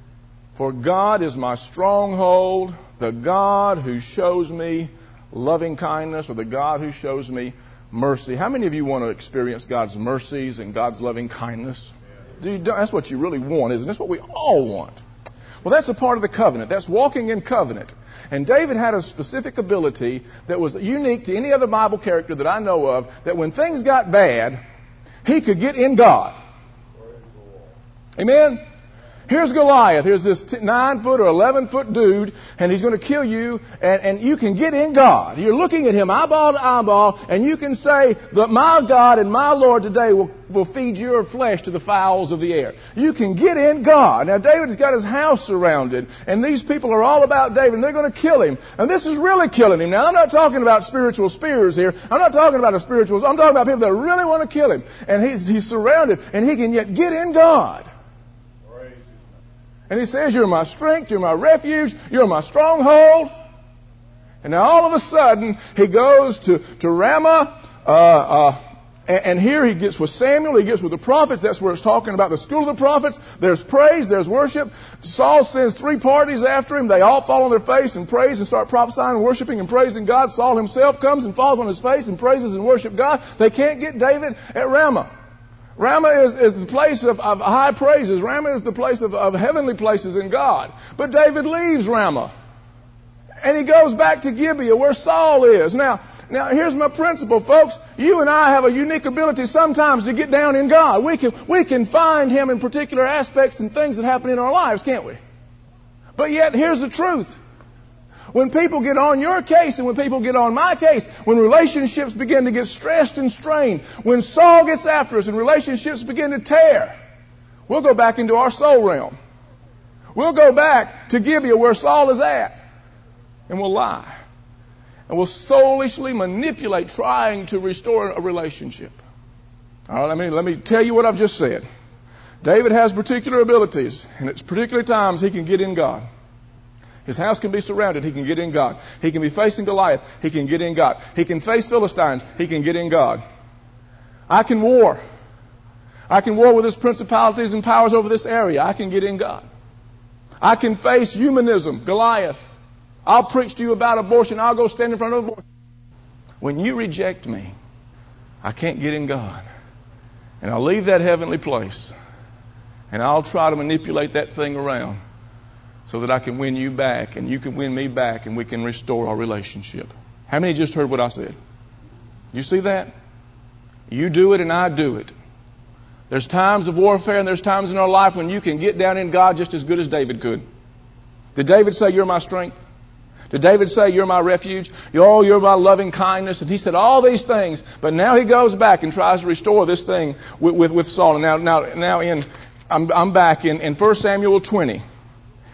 For God is my stronghold, the God who shows me loving kindness, or the God who shows me mercy. How many of you want to experience God's mercies and God's loving kindness? That's what you really want, isn't it? That's what we all want. Well, that's a part of the covenant. That's walking in covenant. And David had a specific ability that was unique to any other Bible character that I know of, that when things got bad, he could get in God. Amen? Here's Goliath. Here's this 9-foot or 11-foot dude, and he's going to kill you, and you can get in God. You're looking at him eyeball to eyeball, and you can say that my God and my Lord today will feed your flesh to the fowls of the air. You can get in God. Now, David's got his house surrounded, and these people are all about David, and they're going to kill him. And this is really killing him. Now, I'm not talking about spiritual spears here. I'm not talking about I'm talking about people that really want to kill him. And he's surrounded, and he can yet get in God. And he says, you're my strength, you're my refuge, you're my stronghold. And now all of a sudden, he goes to Ramah, and here he gets with Samuel, he gets with the prophets. That's where it's talking about the school of the prophets. There's praise, there's worship. Saul sends 3 parties after him. They all fall on their face and praise and start prophesying and worshiping and praising God. Saul himself comes and falls on his face and praises and worships God. They can't get David at Ramah. Ramah is the place of high praises. Ramah is the place of heavenly places in God. But David leaves Ramah. And he goes back to Gibeah where Saul is. Now here's my principle, folks. You and I have a unique ability sometimes to get down in God. We can find Him in particular aspects and things that happen in our lives, can't we? But yet, here's the truth. When people get on your case and when people get on my case, when relationships begin to get stressed and strained, when Saul gets after us and relationships begin to tear, we'll go back into our soul realm. We'll go back to Gibeah where Saul is at, and we'll lie. And we'll soulishly manipulate trying to restore a relationship. All right, let me tell you what I've just said. David has particular abilities, and at particular times he can get in God. His house can be surrounded. He can get in God. He can be facing Goliath. He can get in God. He can face Philistines. He can get in God. I can war. I can war with his principalities and powers over this area. I can get in God. I can face humanism, Goliath. I'll preach to you about abortion. I'll go stand in front of abortion. When you reject me, I can't get in God. And I'll leave that heavenly place. And I'll try to manipulate that thing around so that I can win you back and you can win me back and we can restore our relationship. How many just heard what I said? You see that? You do it and I do it. There's times of warfare and there's times in our life when you can get down in God just as good as David could. Did David say, you're my strength? Did David say, you're my refuge? You're my loving kindness? And he said all these things, but now he goes back and tries to restore this thing with Saul. And now I'm back in 1 Samuel 20.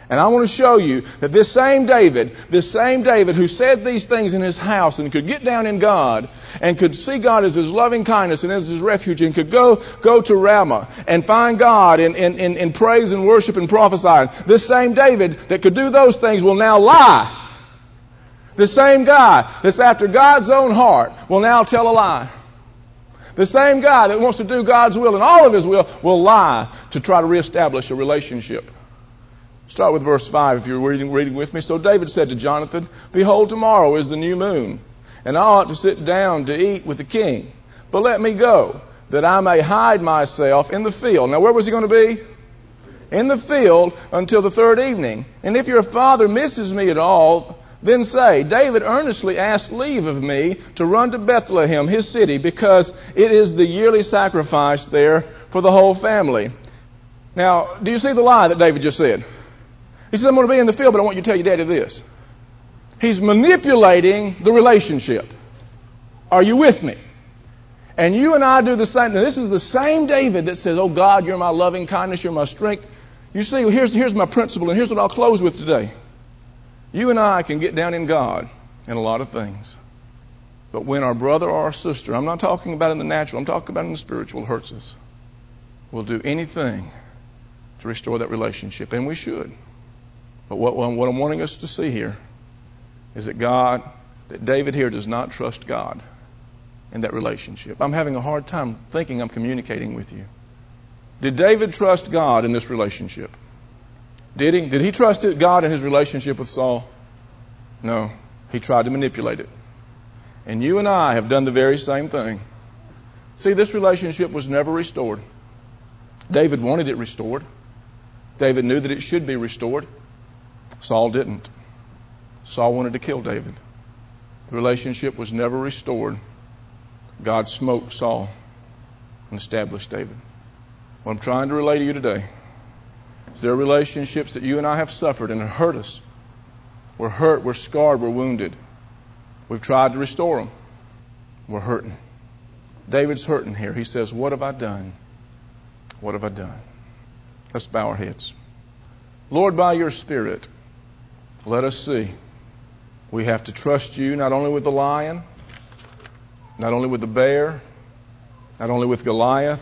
And I want to show you that this same David who said these things in his house and could get down in God and could see God as his loving kindness and as his refuge and could go to Ramah and find God in praise and worship and prophesying. This same David that could do those things will now lie. The same guy that's after God's own heart will now tell a lie. The same guy that wants to do God's will and all of his will lie to try to reestablish a relationship. Start with verse 5 if you're reading with me. So David said to Jonathan, "Behold, tomorrow is the new moon, and I ought to sit down to eat with the king. But let me go, that I may hide myself in the field." Now where was he going to be? In the field until the third evening. "And if your father misses me at all, then say, David earnestly asked leave of me to run to Bethlehem, his city, because it is the yearly sacrifice there for the whole family." Now, do you see the lie that David just said? He says, "I'm going to be in the field, but I want you to tell your daddy this." He's manipulating the relationship. Are you with me? And you and I do the same. Now, this is the same David that says, "Oh God, you're my loving kindness, you're my strength." You see, here's my principle, and here's what I'll close with today. You and I can get down in God in a lot of things. But when our brother or our sister, I'm not talking about in the natural, I'm talking about in the spiritual, hurts us, we'll do anything to restore that relationship. And we should. But what I'm wanting us to see here is that David here does not trust God in that relationship. I'm having a hard time thinking I'm communicating with you. Did David trust God in this relationship? Did he? Did he trust God in his relationship with Saul? No. He tried to manipulate it. And you and I have done the very same thing. See, this relationship was never restored. David wanted it restored. David knew that it should be restored. Saul didn't. Saul wanted to kill David. The relationship was never restored. God smoked Saul and established David. What I'm trying to relay to you today is there are relationships that you and I have suffered and hurt us. We're hurt, we're scarred, we're wounded. We've tried to restore them. We're hurting. David's hurting here. He says, "What have I done? What have I done?" Let's bow our heads. Lord, by your Spirit, let us see. We have to trust you not only with the lion, not only with the bear, not only with Goliath,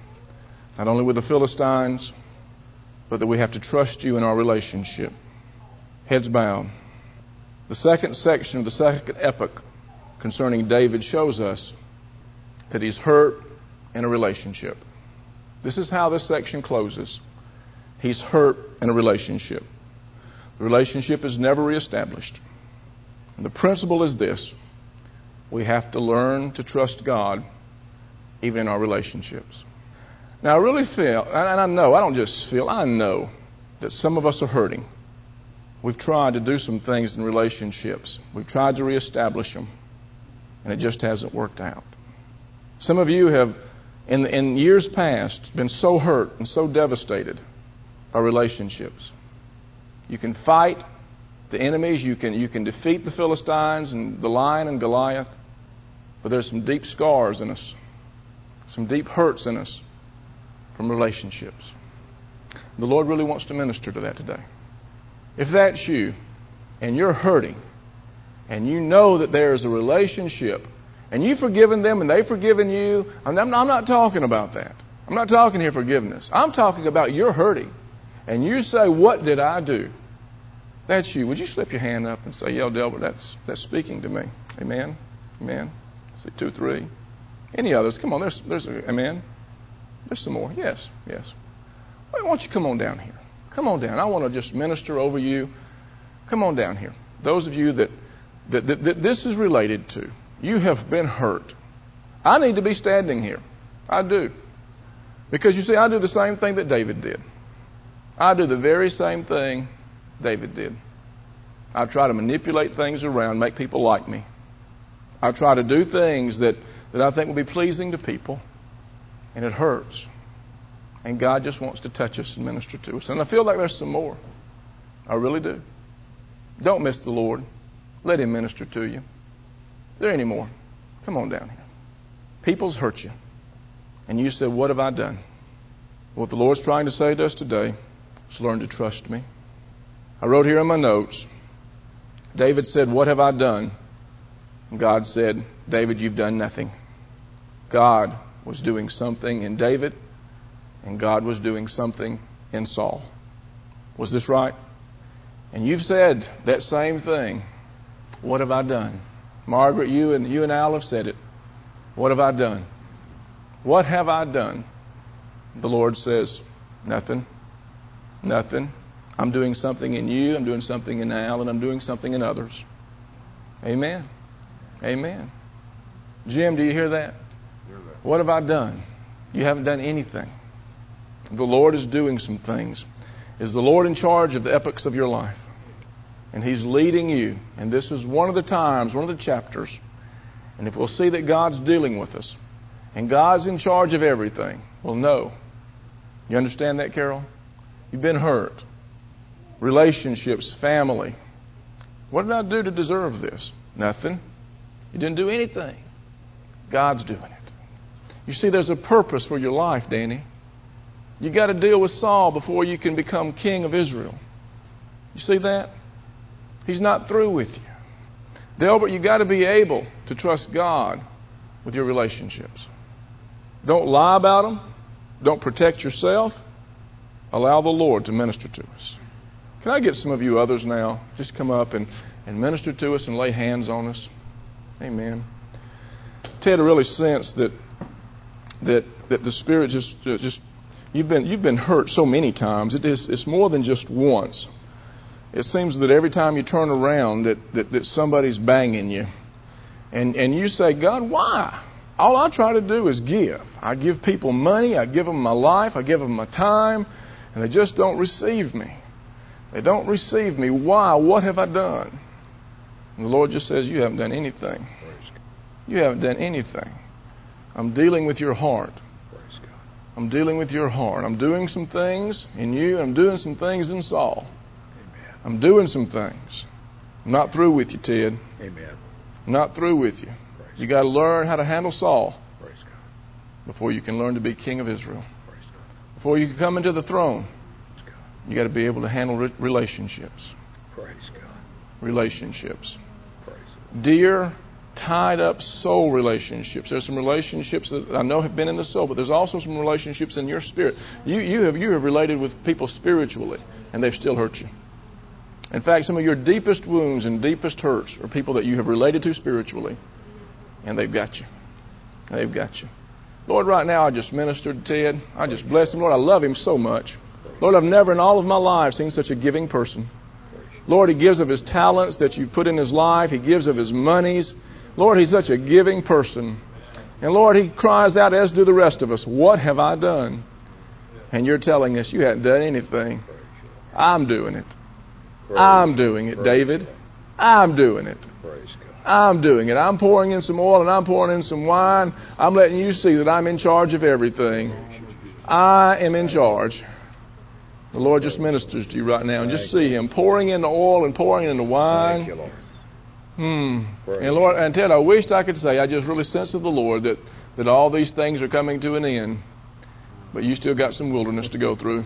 not only with the Philistines, but that we have to trust you in our relationship. Heads bowed. The second section of the second epic concerning David shows us that he's hurt in a relationship. This is how this section closes. He's hurt in a relationship. The relationship is never reestablished. And the principle is this: we have to learn to trust God even in our relationships. Now, I really feel, and I know, I don't just feel, I know that some of us are hurting. We've tried to do some things in relationships. We've tried to reestablish them, and it just hasn't worked out. Some of you have, in years past, been so hurt and so devastated by relationships. You can fight the enemies, you can defeat the Philistines and the lion and Goliath, but there's some deep scars in us, some deep hurts in us from relationships. The Lord really wants to minister to that today. If that's you, and you're hurting, and you know that there is a relationship, and you've forgiven them and they've forgiven you, I'm not talking about that. I'm not talking here forgiveness. I'm talking about you're hurting, and you say, "What did I do?" That's you. Would you slip your hand up and say, "Yeah, Delbert, that's speaking to me." Amen. Amen. See, 2, 3. Any others? Come on. There's amen. There's some more. Yes. Why don't you come on down here? Come on down. I want to just minister over you. Come on down here. Those of you that this is related to, you have been hurt. I need to be standing here. I do. Because you see, I do the same thing that David did. I do the very same thing David did. I try to manipulate things around, make people like me. I try to do things that I think will be pleasing to people, and it hurts. And God just wants to touch us and minister to us. And I feel like there's some more. I really do. Don't miss the Lord. Let Him minister to you. Is there any more? Come on down here. People's hurt you. And you said, "What have I done?" What the Lord's trying to say to us today is learn to trust me. I wrote here in my notes, David said, "What have I done?" God said, "David, you've done nothing." God was doing something in David, and God was doing something in Saul. Was this right? And you've said that same thing. What have I done? Margaret, you and Al have said it. What have I done? What have I done? The Lord says, nothing. Nothing. I'm doing something in you, I'm doing something in Al, and I'm doing something in others. Amen. Amen. Jim, do you hear that? What have I done? You haven't done anything. The Lord is doing some things. Is the Lord in charge of the epochs of your life? And He's leading you. And this is one of the times, one of the chapters. And if we'll see that God's dealing with us, and God's in charge of everything, we'll know. You understand that, Carol? You've been hurt. Relationships, family. What did I do to deserve this? Nothing. You didn't do anything. God's doing it. You see, there's a purpose for your life, Danny. You got to deal with Saul before you can become king of Israel. You see that? He's not through with you. Delbert, you got to be able to trust God with your relationships. Don't lie about them. Don't protect yourself. Allow the Lord to minister to us. Can I get some of you others now? Just come up and minister to us and lay hands on us. Amen. Ted, I really sense that the Spirit just you've been hurt so many times. It's more than just once. It seems that every time you turn around that somebody's banging you. And you say, God, why? All I try to do is give. I give people money. I give them my life. I give them my time. And they just don't receive me. They don't receive me. Why? What have I done? And the Lord just says, you haven't done anything. You haven't done anything. I'm dealing with your heart. I'm dealing with your heart. I'm doing some things in you. I'm doing some things in Saul. I'm doing some things. I'm not through with you, Ted. Amen. I'm not through with you. You got to learn how to handle Saul before you can learn to be king of Israel. Before you can come into the throne, you got to be able to handle relationships. Praise God. Relationships. Praise Dear, tied up soul relationships. There's some relationships that I know have been in the soul, but there's also some relationships in your spirit. You have related with people spiritually, and they've still hurt you. In fact, some of your deepest wounds and deepest hurts are people that you have related to spiritually, and they've got you. They've got you. Lord, right now I just ministered to Ted. I just bless him. Lord, I love him so much. Lord, I've never in all of my life seen such a giving person. Lord, he gives of his talents that you've put in his life. He gives of his monies. Lord, he's such a giving person. And Lord, he cries out, as do the rest of us, what have I done? And you're telling us you haven't done anything. I'm doing it. I'm doing it, David. I'm doing it. I'm doing it. I'm pouring in some oil and I'm pouring in some wine. I'm letting you see that I'm in charge of everything. I am in charge. The Lord just ministers to you right now. And just see Him pouring in the oil and pouring in the wine. Thank you, Lord. And Lord, and Ted, I wished I could say I just really sense of the Lord that all these things are coming to an end. But you still got some wilderness to go through.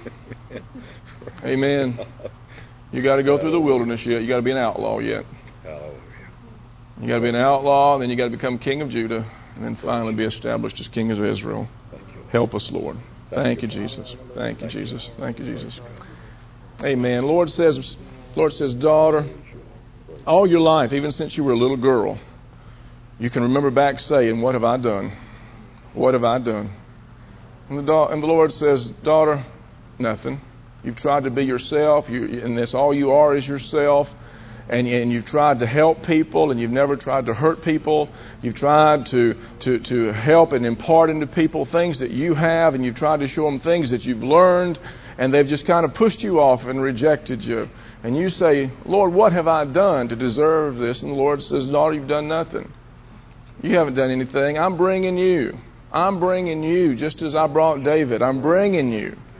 Amen. You got to go through the wilderness yet. You got to be an outlaw yet. Hallelujah. You got to be an outlaw, and then you got to become king of Judah, and then finally be established as king of Israel. Help us, Lord. Thank you, Jesus. Thank you, Jesus. Thank you, Jesus. Amen. Lord says, daughter, all your life, even since you were a little girl, you can remember back saying, what have I done? What have I done? And the Lord says, daughter, nothing. You've tried to be yourself, and that's all you are is yourself. And you've tried to help people, and you've never tried to hurt people. You've tried to help and impart into people things that you have, and you've tried to show them things that you've learned, and they've just kind of pushed you off and rejected you. And you say, Lord, what have I done to deserve this? And the Lord says, daughter, you've done nothing. You haven't done anything. I'm bringing you. I'm bringing you just as I brought David. I'm bringing you.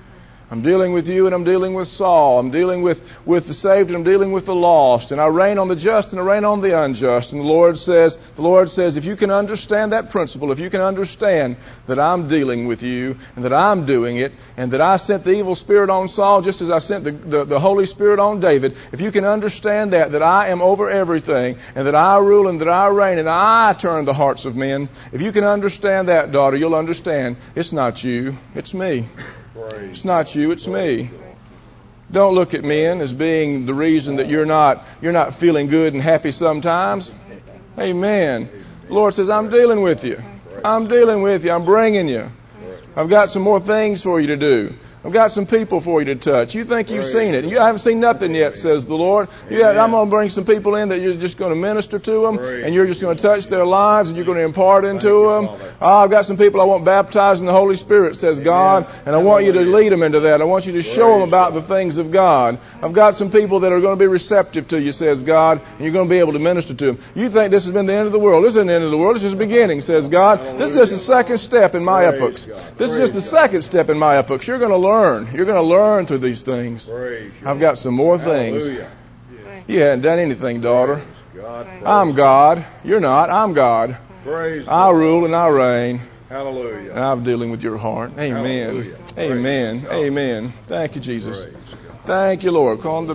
I'm dealing with you and I'm dealing with Saul. I'm dealing with the saved and I'm dealing with the lost. And I reign on the just and I reign on the unjust. And the Lord says, if you can understand that principle, if you can understand that I'm dealing with you and that I'm doing it and that I sent the evil spirit on Saul just as I sent the Holy Spirit on David, if you can understand that I am over everything and that I rule and that I reign and I turn the hearts of men, if you can understand that, daughter, you'll understand it's not you, it's me. It's not you, it's me. Don't look at men as being the reason that you're not feeling good and happy sometimes. Amen. The Lord says, I'm dealing with you. I'm dealing with you. I'm bringing you. I've got some more things for you to do. I've got some people for you to touch. You think you've seen it. You haven't seen nothing yet, says the Lord. I'm going to bring some people in that you're just going to minister to them, and you're just going to touch their lives, and you're going to impart into them. I've got some people I want baptized in the Holy Spirit, says God, and I want you to lead them into that. I want you to show them about the things of God. I've got some people that are going to be receptive to you, says God, and you're going to be able to minister to them. You think this has been the end of the world. This isn't the end of the world. It's just the beginning, says God. This is just the second step in my epochs. This is just the second step in my epochs. You're going to learn. You're going to learn through these things. I've got some more things. You hadn't done anything, daughter. I'm God. You're not. I'm God. I rule and I reign. Hallelujah. And I'm dealing with your heart. Amen. Amen. Amen. Thank you, Jesus. Thank you, Lord. Thank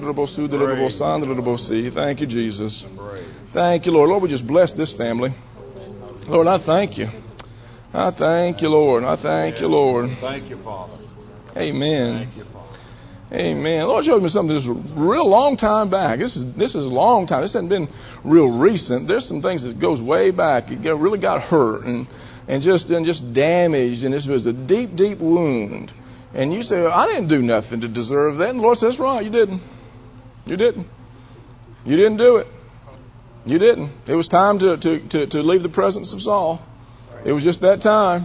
you, Jesus. Thank you, Lord. Lord, we just bless this family. Lord, I thank you. I thank you, Lord. I thank you, Lord. Thank you, Father. Amen. Amen. The Lord showed me something this real long time back. This is a long time. This hasn't been real recent. There's some things that goes way back. You really got hurt and just damaged, and this was a deep, deep wound. And you say, well, I didn't do nothing to deserve that. And the Lord says, right, you didn't. You didn't. You didn't do it. You didn't. It was time to leave the presence of Saul. It was just that time.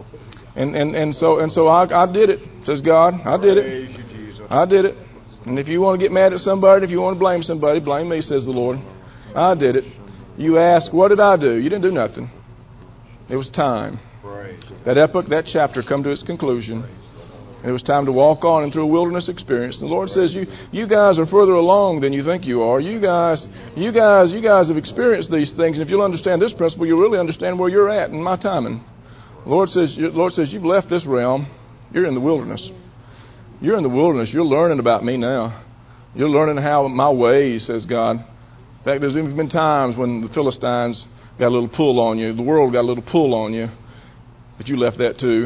And so I did it, says God. I did it. I did it. And if you want to get mad at somebody, if you want to blame somebody, blame me, says the Lord. I did it. You ask, what did I do? You didn't do nothing. It was time. That epoch, that chapter come to its conclusion. And it was time to walk on and through a wilderness experience. And the Lord says, you guys are further along than you think you are. You guys have experienced these things. And if you'll understand this principle, you'll really understand where you're at in my timing. The Lord says, you've left this realm. You're in the wilderness. You're in the wilderness. You're learning about me now. You're learning how my ways, says God. In fact, there's even been times when the Philistines got a little pull on you. The world got a little pull on you. But you left that too.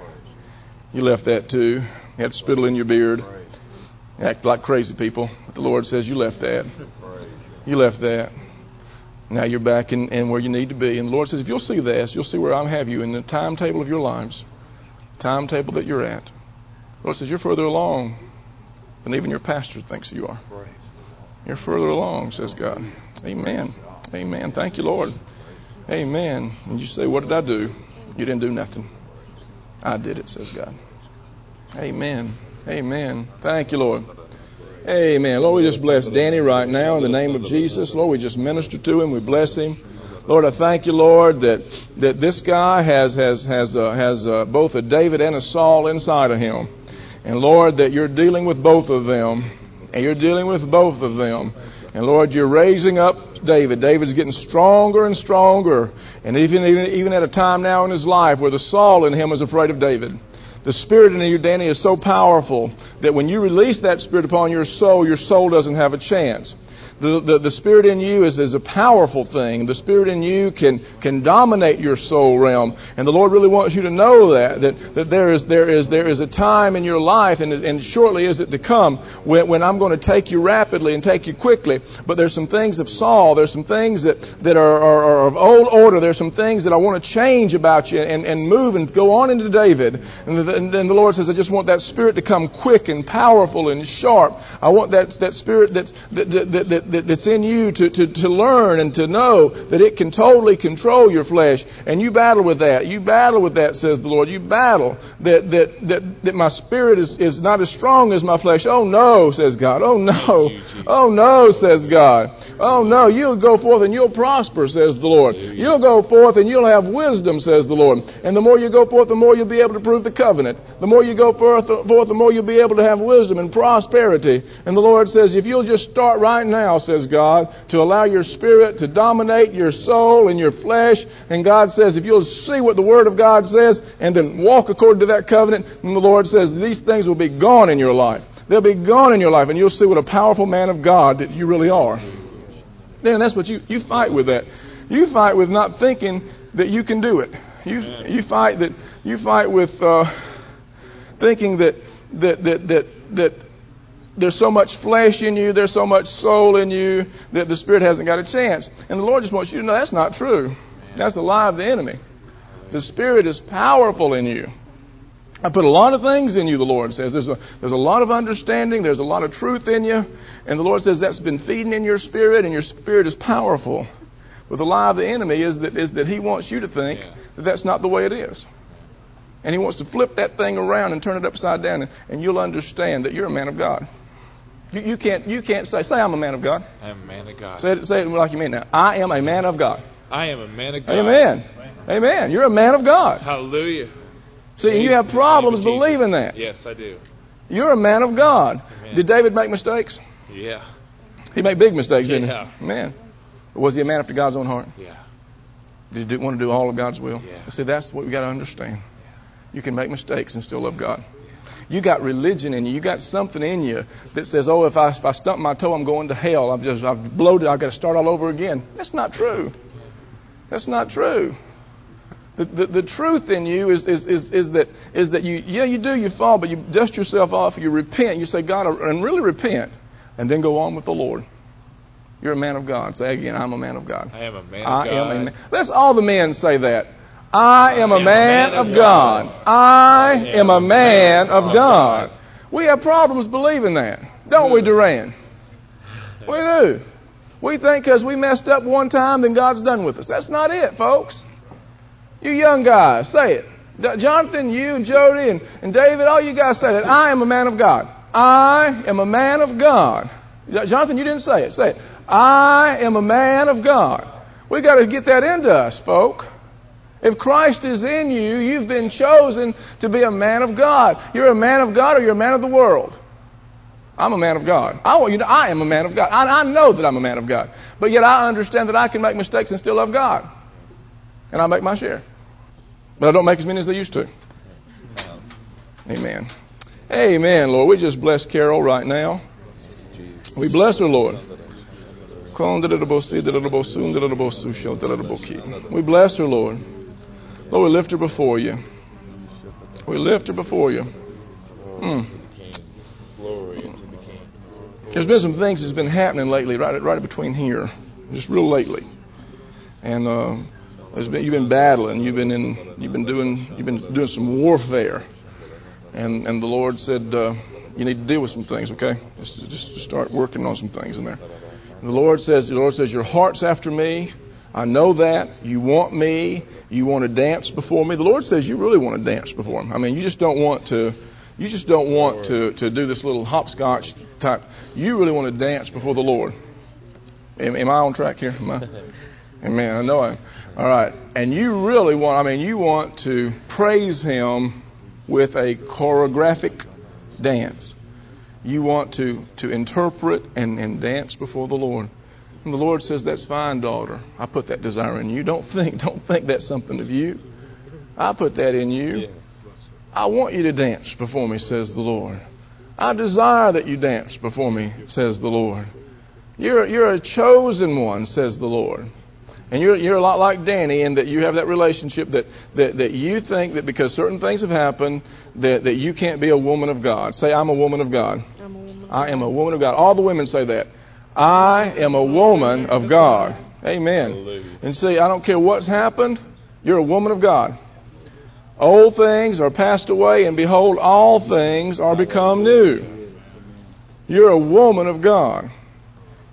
You left that too. You had spittle in your beard. You act like crazy people. But the Lord says, you left that. You left that. Now you're back in where you need to be. And the Lord says, if you'll see this, you'll see where I'll have you in the timetable of your lives. Timetable that you're at. The Lord says, you're further along than even your pastor thinks you are. You're further along, says God. Amen. Amen. Thank you, Lord. Amen. And you say, what did I do? You didn't do nothing. I did it, says God. Amen. Amen. Thank you, Lord. Amen. Lord, we just bless Danny right now in the name of Jesus. Lord, we just minister to him. We bless him. Lord, I thank you, Lord, that this guy has both a David and a Saul inside of him. And Lord, that you're dealing with both of them. And you're dealing with both of them. And Lord, you're raising up David. David's getting stronger and stronger. And even at a time now in his life where the Saul in him is afraid of David. The Spirit in you, Danny, is so powerful that when you release that Spirit upon your soul doesn't have a chance. The Spirit in you is a powerful thing. The Spirit in you can dominate your soul realm. And the Lord really wants you to know that there is a time in your life, and shortly is it to come, when I'm going to take you rapidly and take you quickly. But there's some things of Saul. There's some things that are of old order. There's some things that I want to change about you and move and go on into David. And then the Lord says, I just want that Spirit to come quick and powerful and sharp. I want that Spirit that that's in you to learn and to know that it can totally control your flesh. And you battle with that. You battle with that, says the Lord. You battle that my spirit is not as strong as my flesh. Oh no, says God. Oh no. Oh no, says God. Oh no, you'll go forth and you'll prosper, says the Lord. You'll go forth and you'll have wisdom, says the Lord. And the more you go forth, the more you'll be able to prove the covenant. The more you go forth, the more you'll be able to have wisdom and prosperity. And the Lord says, if you'll just start right now, says God, to allow your spirit to dominate your soul and your flesh. And God says, if you'll see what the Word of God says and then walk according to that covenant, and the Lord says, these things will be gone in your life. They'll be gone in your life, and you'll see what a powerful man of God that you really are. Then that's what you fight with that. You fight with not thinking that you can do it. You fight with thinking that there's so much flesh in you, there's so much soul in you that the Spirit hasn't got a chance. And the Lord just wants you to know that's not true. That's a lie of the enemy. The Spirit is powerful in you. I put a lot of things in you, the Lord says. There's a lot of understanding. There's a lot of truth in you. And the Lord says that's been feeding in your spirit, and your spirit is powerful. But the lie of the enemy is that he wants you to think that that's not the way it is. And he wants to flip that thing around and turn it upside down, and you'll understand that you're a man of God. You can't say I'm a man of God. I am a man of God. Say it like you mean now. I am a man of God. I am a man of God. Amen. Amen. You're a man of God. Hallelujah. See, and you have problems believing that. Yes, I do. You're a man of God. Amen. Did David make mistakes? Yeah. He made big mistakes, didn't Yeah. he? Man. But was he a man after God's own heart? Yeah. Did he want to do all of God's will? Yeah. See, that's what we got to understand. You can make mistakes and still love God. You got religion in you. You got something in you that says, "Oh, if I stump my toe, I'm going to hell. I've bloated. I've got to start all over again." That's not true. That's not true. The truth in you is that you fall, but you dust yourself off. You repent. You say, "God," and really repent, and then go on with the Lord. You're a man of God. Say again, "I'm a man of God." I am a man of God. I am a man. Let's all the men say that. I am a man of God. I am a man of God. We have problems believing that, don't we, Duran? We do. We think because we messed up one time, then God's done with us. That's not it, folks. You young guys, say it. Jonathan, you, and Jody, and David, all you guys say that. I am a man of God. I am a man of God. Jonathan, you didn't say it. Say it. I am a man of God. We've got to get that into us, folk. If Christ is in you, you've been chosen to be a man of God. You're a man of God or you're a man of the world. I'm a man of God. I want you to know I am a man of God. I know that I'm a man of God. But yet I understand that I can make mistakes and still love God. And I make my share. But I don't make as many as I used to. Amen. Amen, Lord. We just bless Carol right now. We bless her, Lord. We bless her, Lord. Lord, we lift her before you. We lift her before you. There's been some things that's been happening lately, right between here, just real lately, and you've been battling. You've been doing some warfare, and the Lord said you need to deal with some things. Okay, just start working on some things in there. And the Lord says your heart's after me. I know that. You want me. You want to dance before me. The Lord says you really want to dance before Him. I mean, you just don't want to do this little hopscotch type. You really want to dance before the Lord. Am I on track here? Amen. I know I am. All right. And you really want to praise Him with a choreographic dance. You want to interpret and dance before the Lord. And the Lord says, "That's fine, daughter. I put that desire in you. Don't think that's something of you. I put that in you. I want you to dance before me," says the Lord. "I desire that you dance before me," says the Lord. You're a chosen one, says the Lord. And you're a lot like Danny in that you have that relationship that you think that because certain things have happened that you can't be a woman of God. Say, "I'm a woman of God." I am a woman of God. All the women say that. I am a woman of God. Amen. And see, I don't care what's happened. You're a woman of God. Old things are passed away, and behold, all things are become new. You're a woman of God.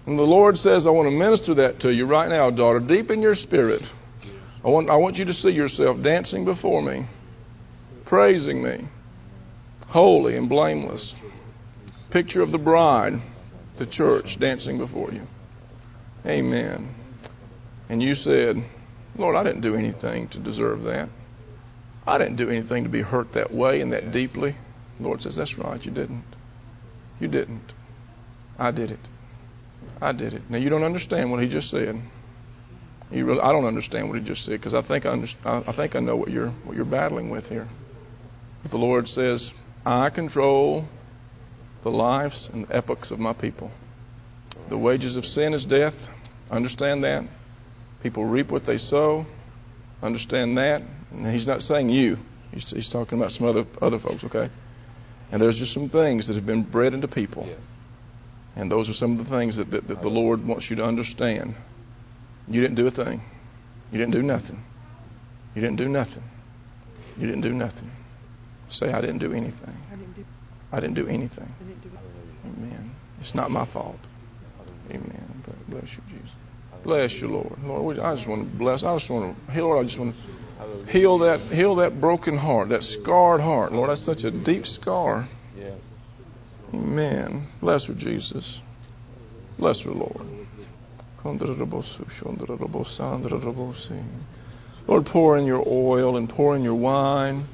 And the Lord says, I want to minister that to you right now, daughter, deep in your spirit. I want you to see yourself dancing before me, praising me, holy and blameless. Picture of the bride, the church, dancing before you. Amen. And you said, Lord, I didn't do anything to deserve that. I didn't do anything to be hurt that way and that deeply. The Lord says, that's right, you didn't. You didn't. I did it. I did it. Now, you don't understand what he just said. I don't understand what he just said because I think I know what you're battling with here. But the Lord says, I control the lives and the epochs of my people. The wages of sin is death. Understand that. People reap what they sow. Understand that. And he's not saying you. He's talking about some other folks, okay? And there's just some things that have been bred into people. Yes. And those are some of the things that the Lord wants you to understand. You didn't do a thing. You didn't do nothing. You didn't do nothing. You didn't do nothing. Say, I didn't do anything. I didn't do anything. Amen. It's not my fault. Amen. God bless you, Jesus. Bless you, Lord. Lord, I just want to bless. I just want to heal. I just want to heal that broken heart, that scarred heart. Lord, that's such a deep scar. Yes. Amen. Bless her, Jesus. Bless her, Lord. Lord, pour in your oil and pour in your wine.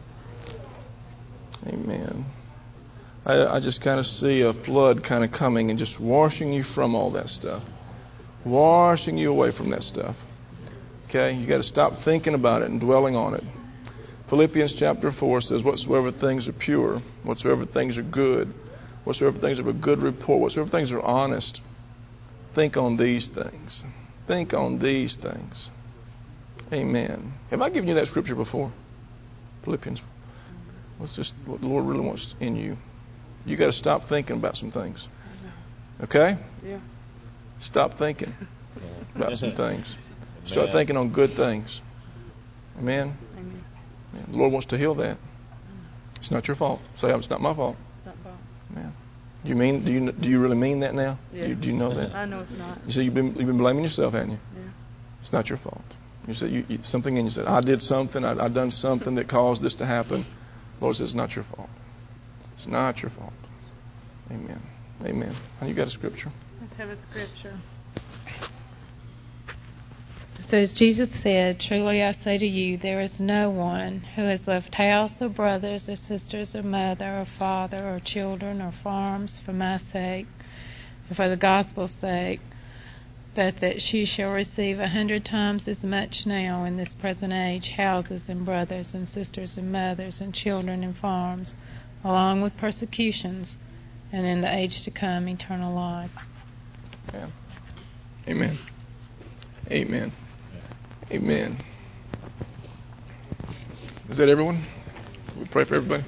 Amen. I just kind of see a flood kind of coming and just washing you from all that stuff. Washing you away from that stuff. Okay? You got to stop thinking about it and dwelling on it. Philippians chapter 4 says, whatsoever things are pure, whatsoever things are good, whatsoever things are of a good report, whatsoever things are honest, think on these things. Think on these things. Amen. Have I given you that scripture before? Philippians. It's just what the Lord really wants in you. You got to stop thinking about some things. Okay? Yeah. Stop thinking about some things. Start thinking on good things. Amen? Amen. The Lord wants to heal that. It's not your fault. Say, it's not my fault. Not fault. Man. Do you really mean that now? Yeah. Do you know that? I know it's not. You see, you've been blaming yourself, haven't you? Yeah. It's not your fault. You said something in you said, I did something, I done something that caused this to happen. The Lord says, it's not your fault. It's not your fault. Amen. Amen. And you got a scripture? Let's have a scripture. It says, Jesus said, truly I say to you, there is no one who has left house or brothers or sisters or mother or father or children or farms for my sake and for the gospel's sake, but that she shall receive 100 times as much now in this present age, houses and brothers and sisters and mothers and children and farms, along with persecutions, and in the age to come, eternal life. Yeah. Amen. Amen. Amen. Is that everyone? We pray for everybody.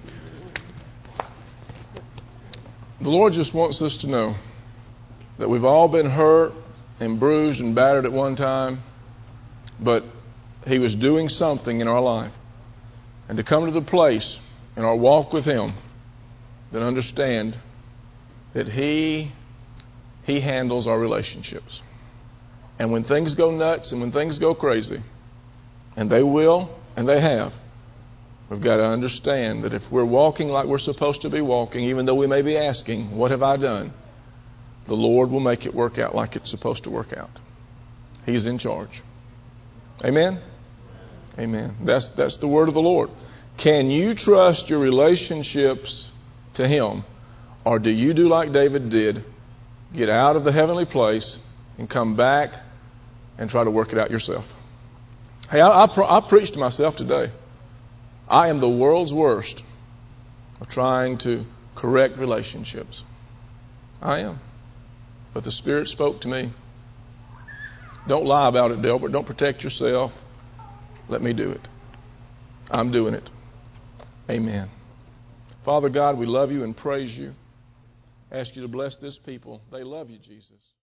The Lord just wants us to know that we've all been hurt and bruised and battered at one time, but He was doing something in our life. And to come to the place in our walk with Him that understand that He handles our relationships. And when things go nuts and when things go crazy, and they will, and they have, we've got to understand that if we're walking like we're supposed to be walking, even though we may be asking, what have I done? The Lord will make it work out like it's supposed to work out. He's in charge. Amen? Amen. That's the word of the Lord. Can you trust your relationships to Him? Or do you do like David did, get out of the heavenly place and come back and try to work it out yourself? Hey, I preached to myself today. I am the world's worst of trying to correct relationships. I am. But the Spirit spoke to me. Don't lie about it, Delbert. Don't protect yourself. Let me do it. I'm doing it. Amen. Father God, we love you and praise you. Ask you to bless this people. They love you, Jesus.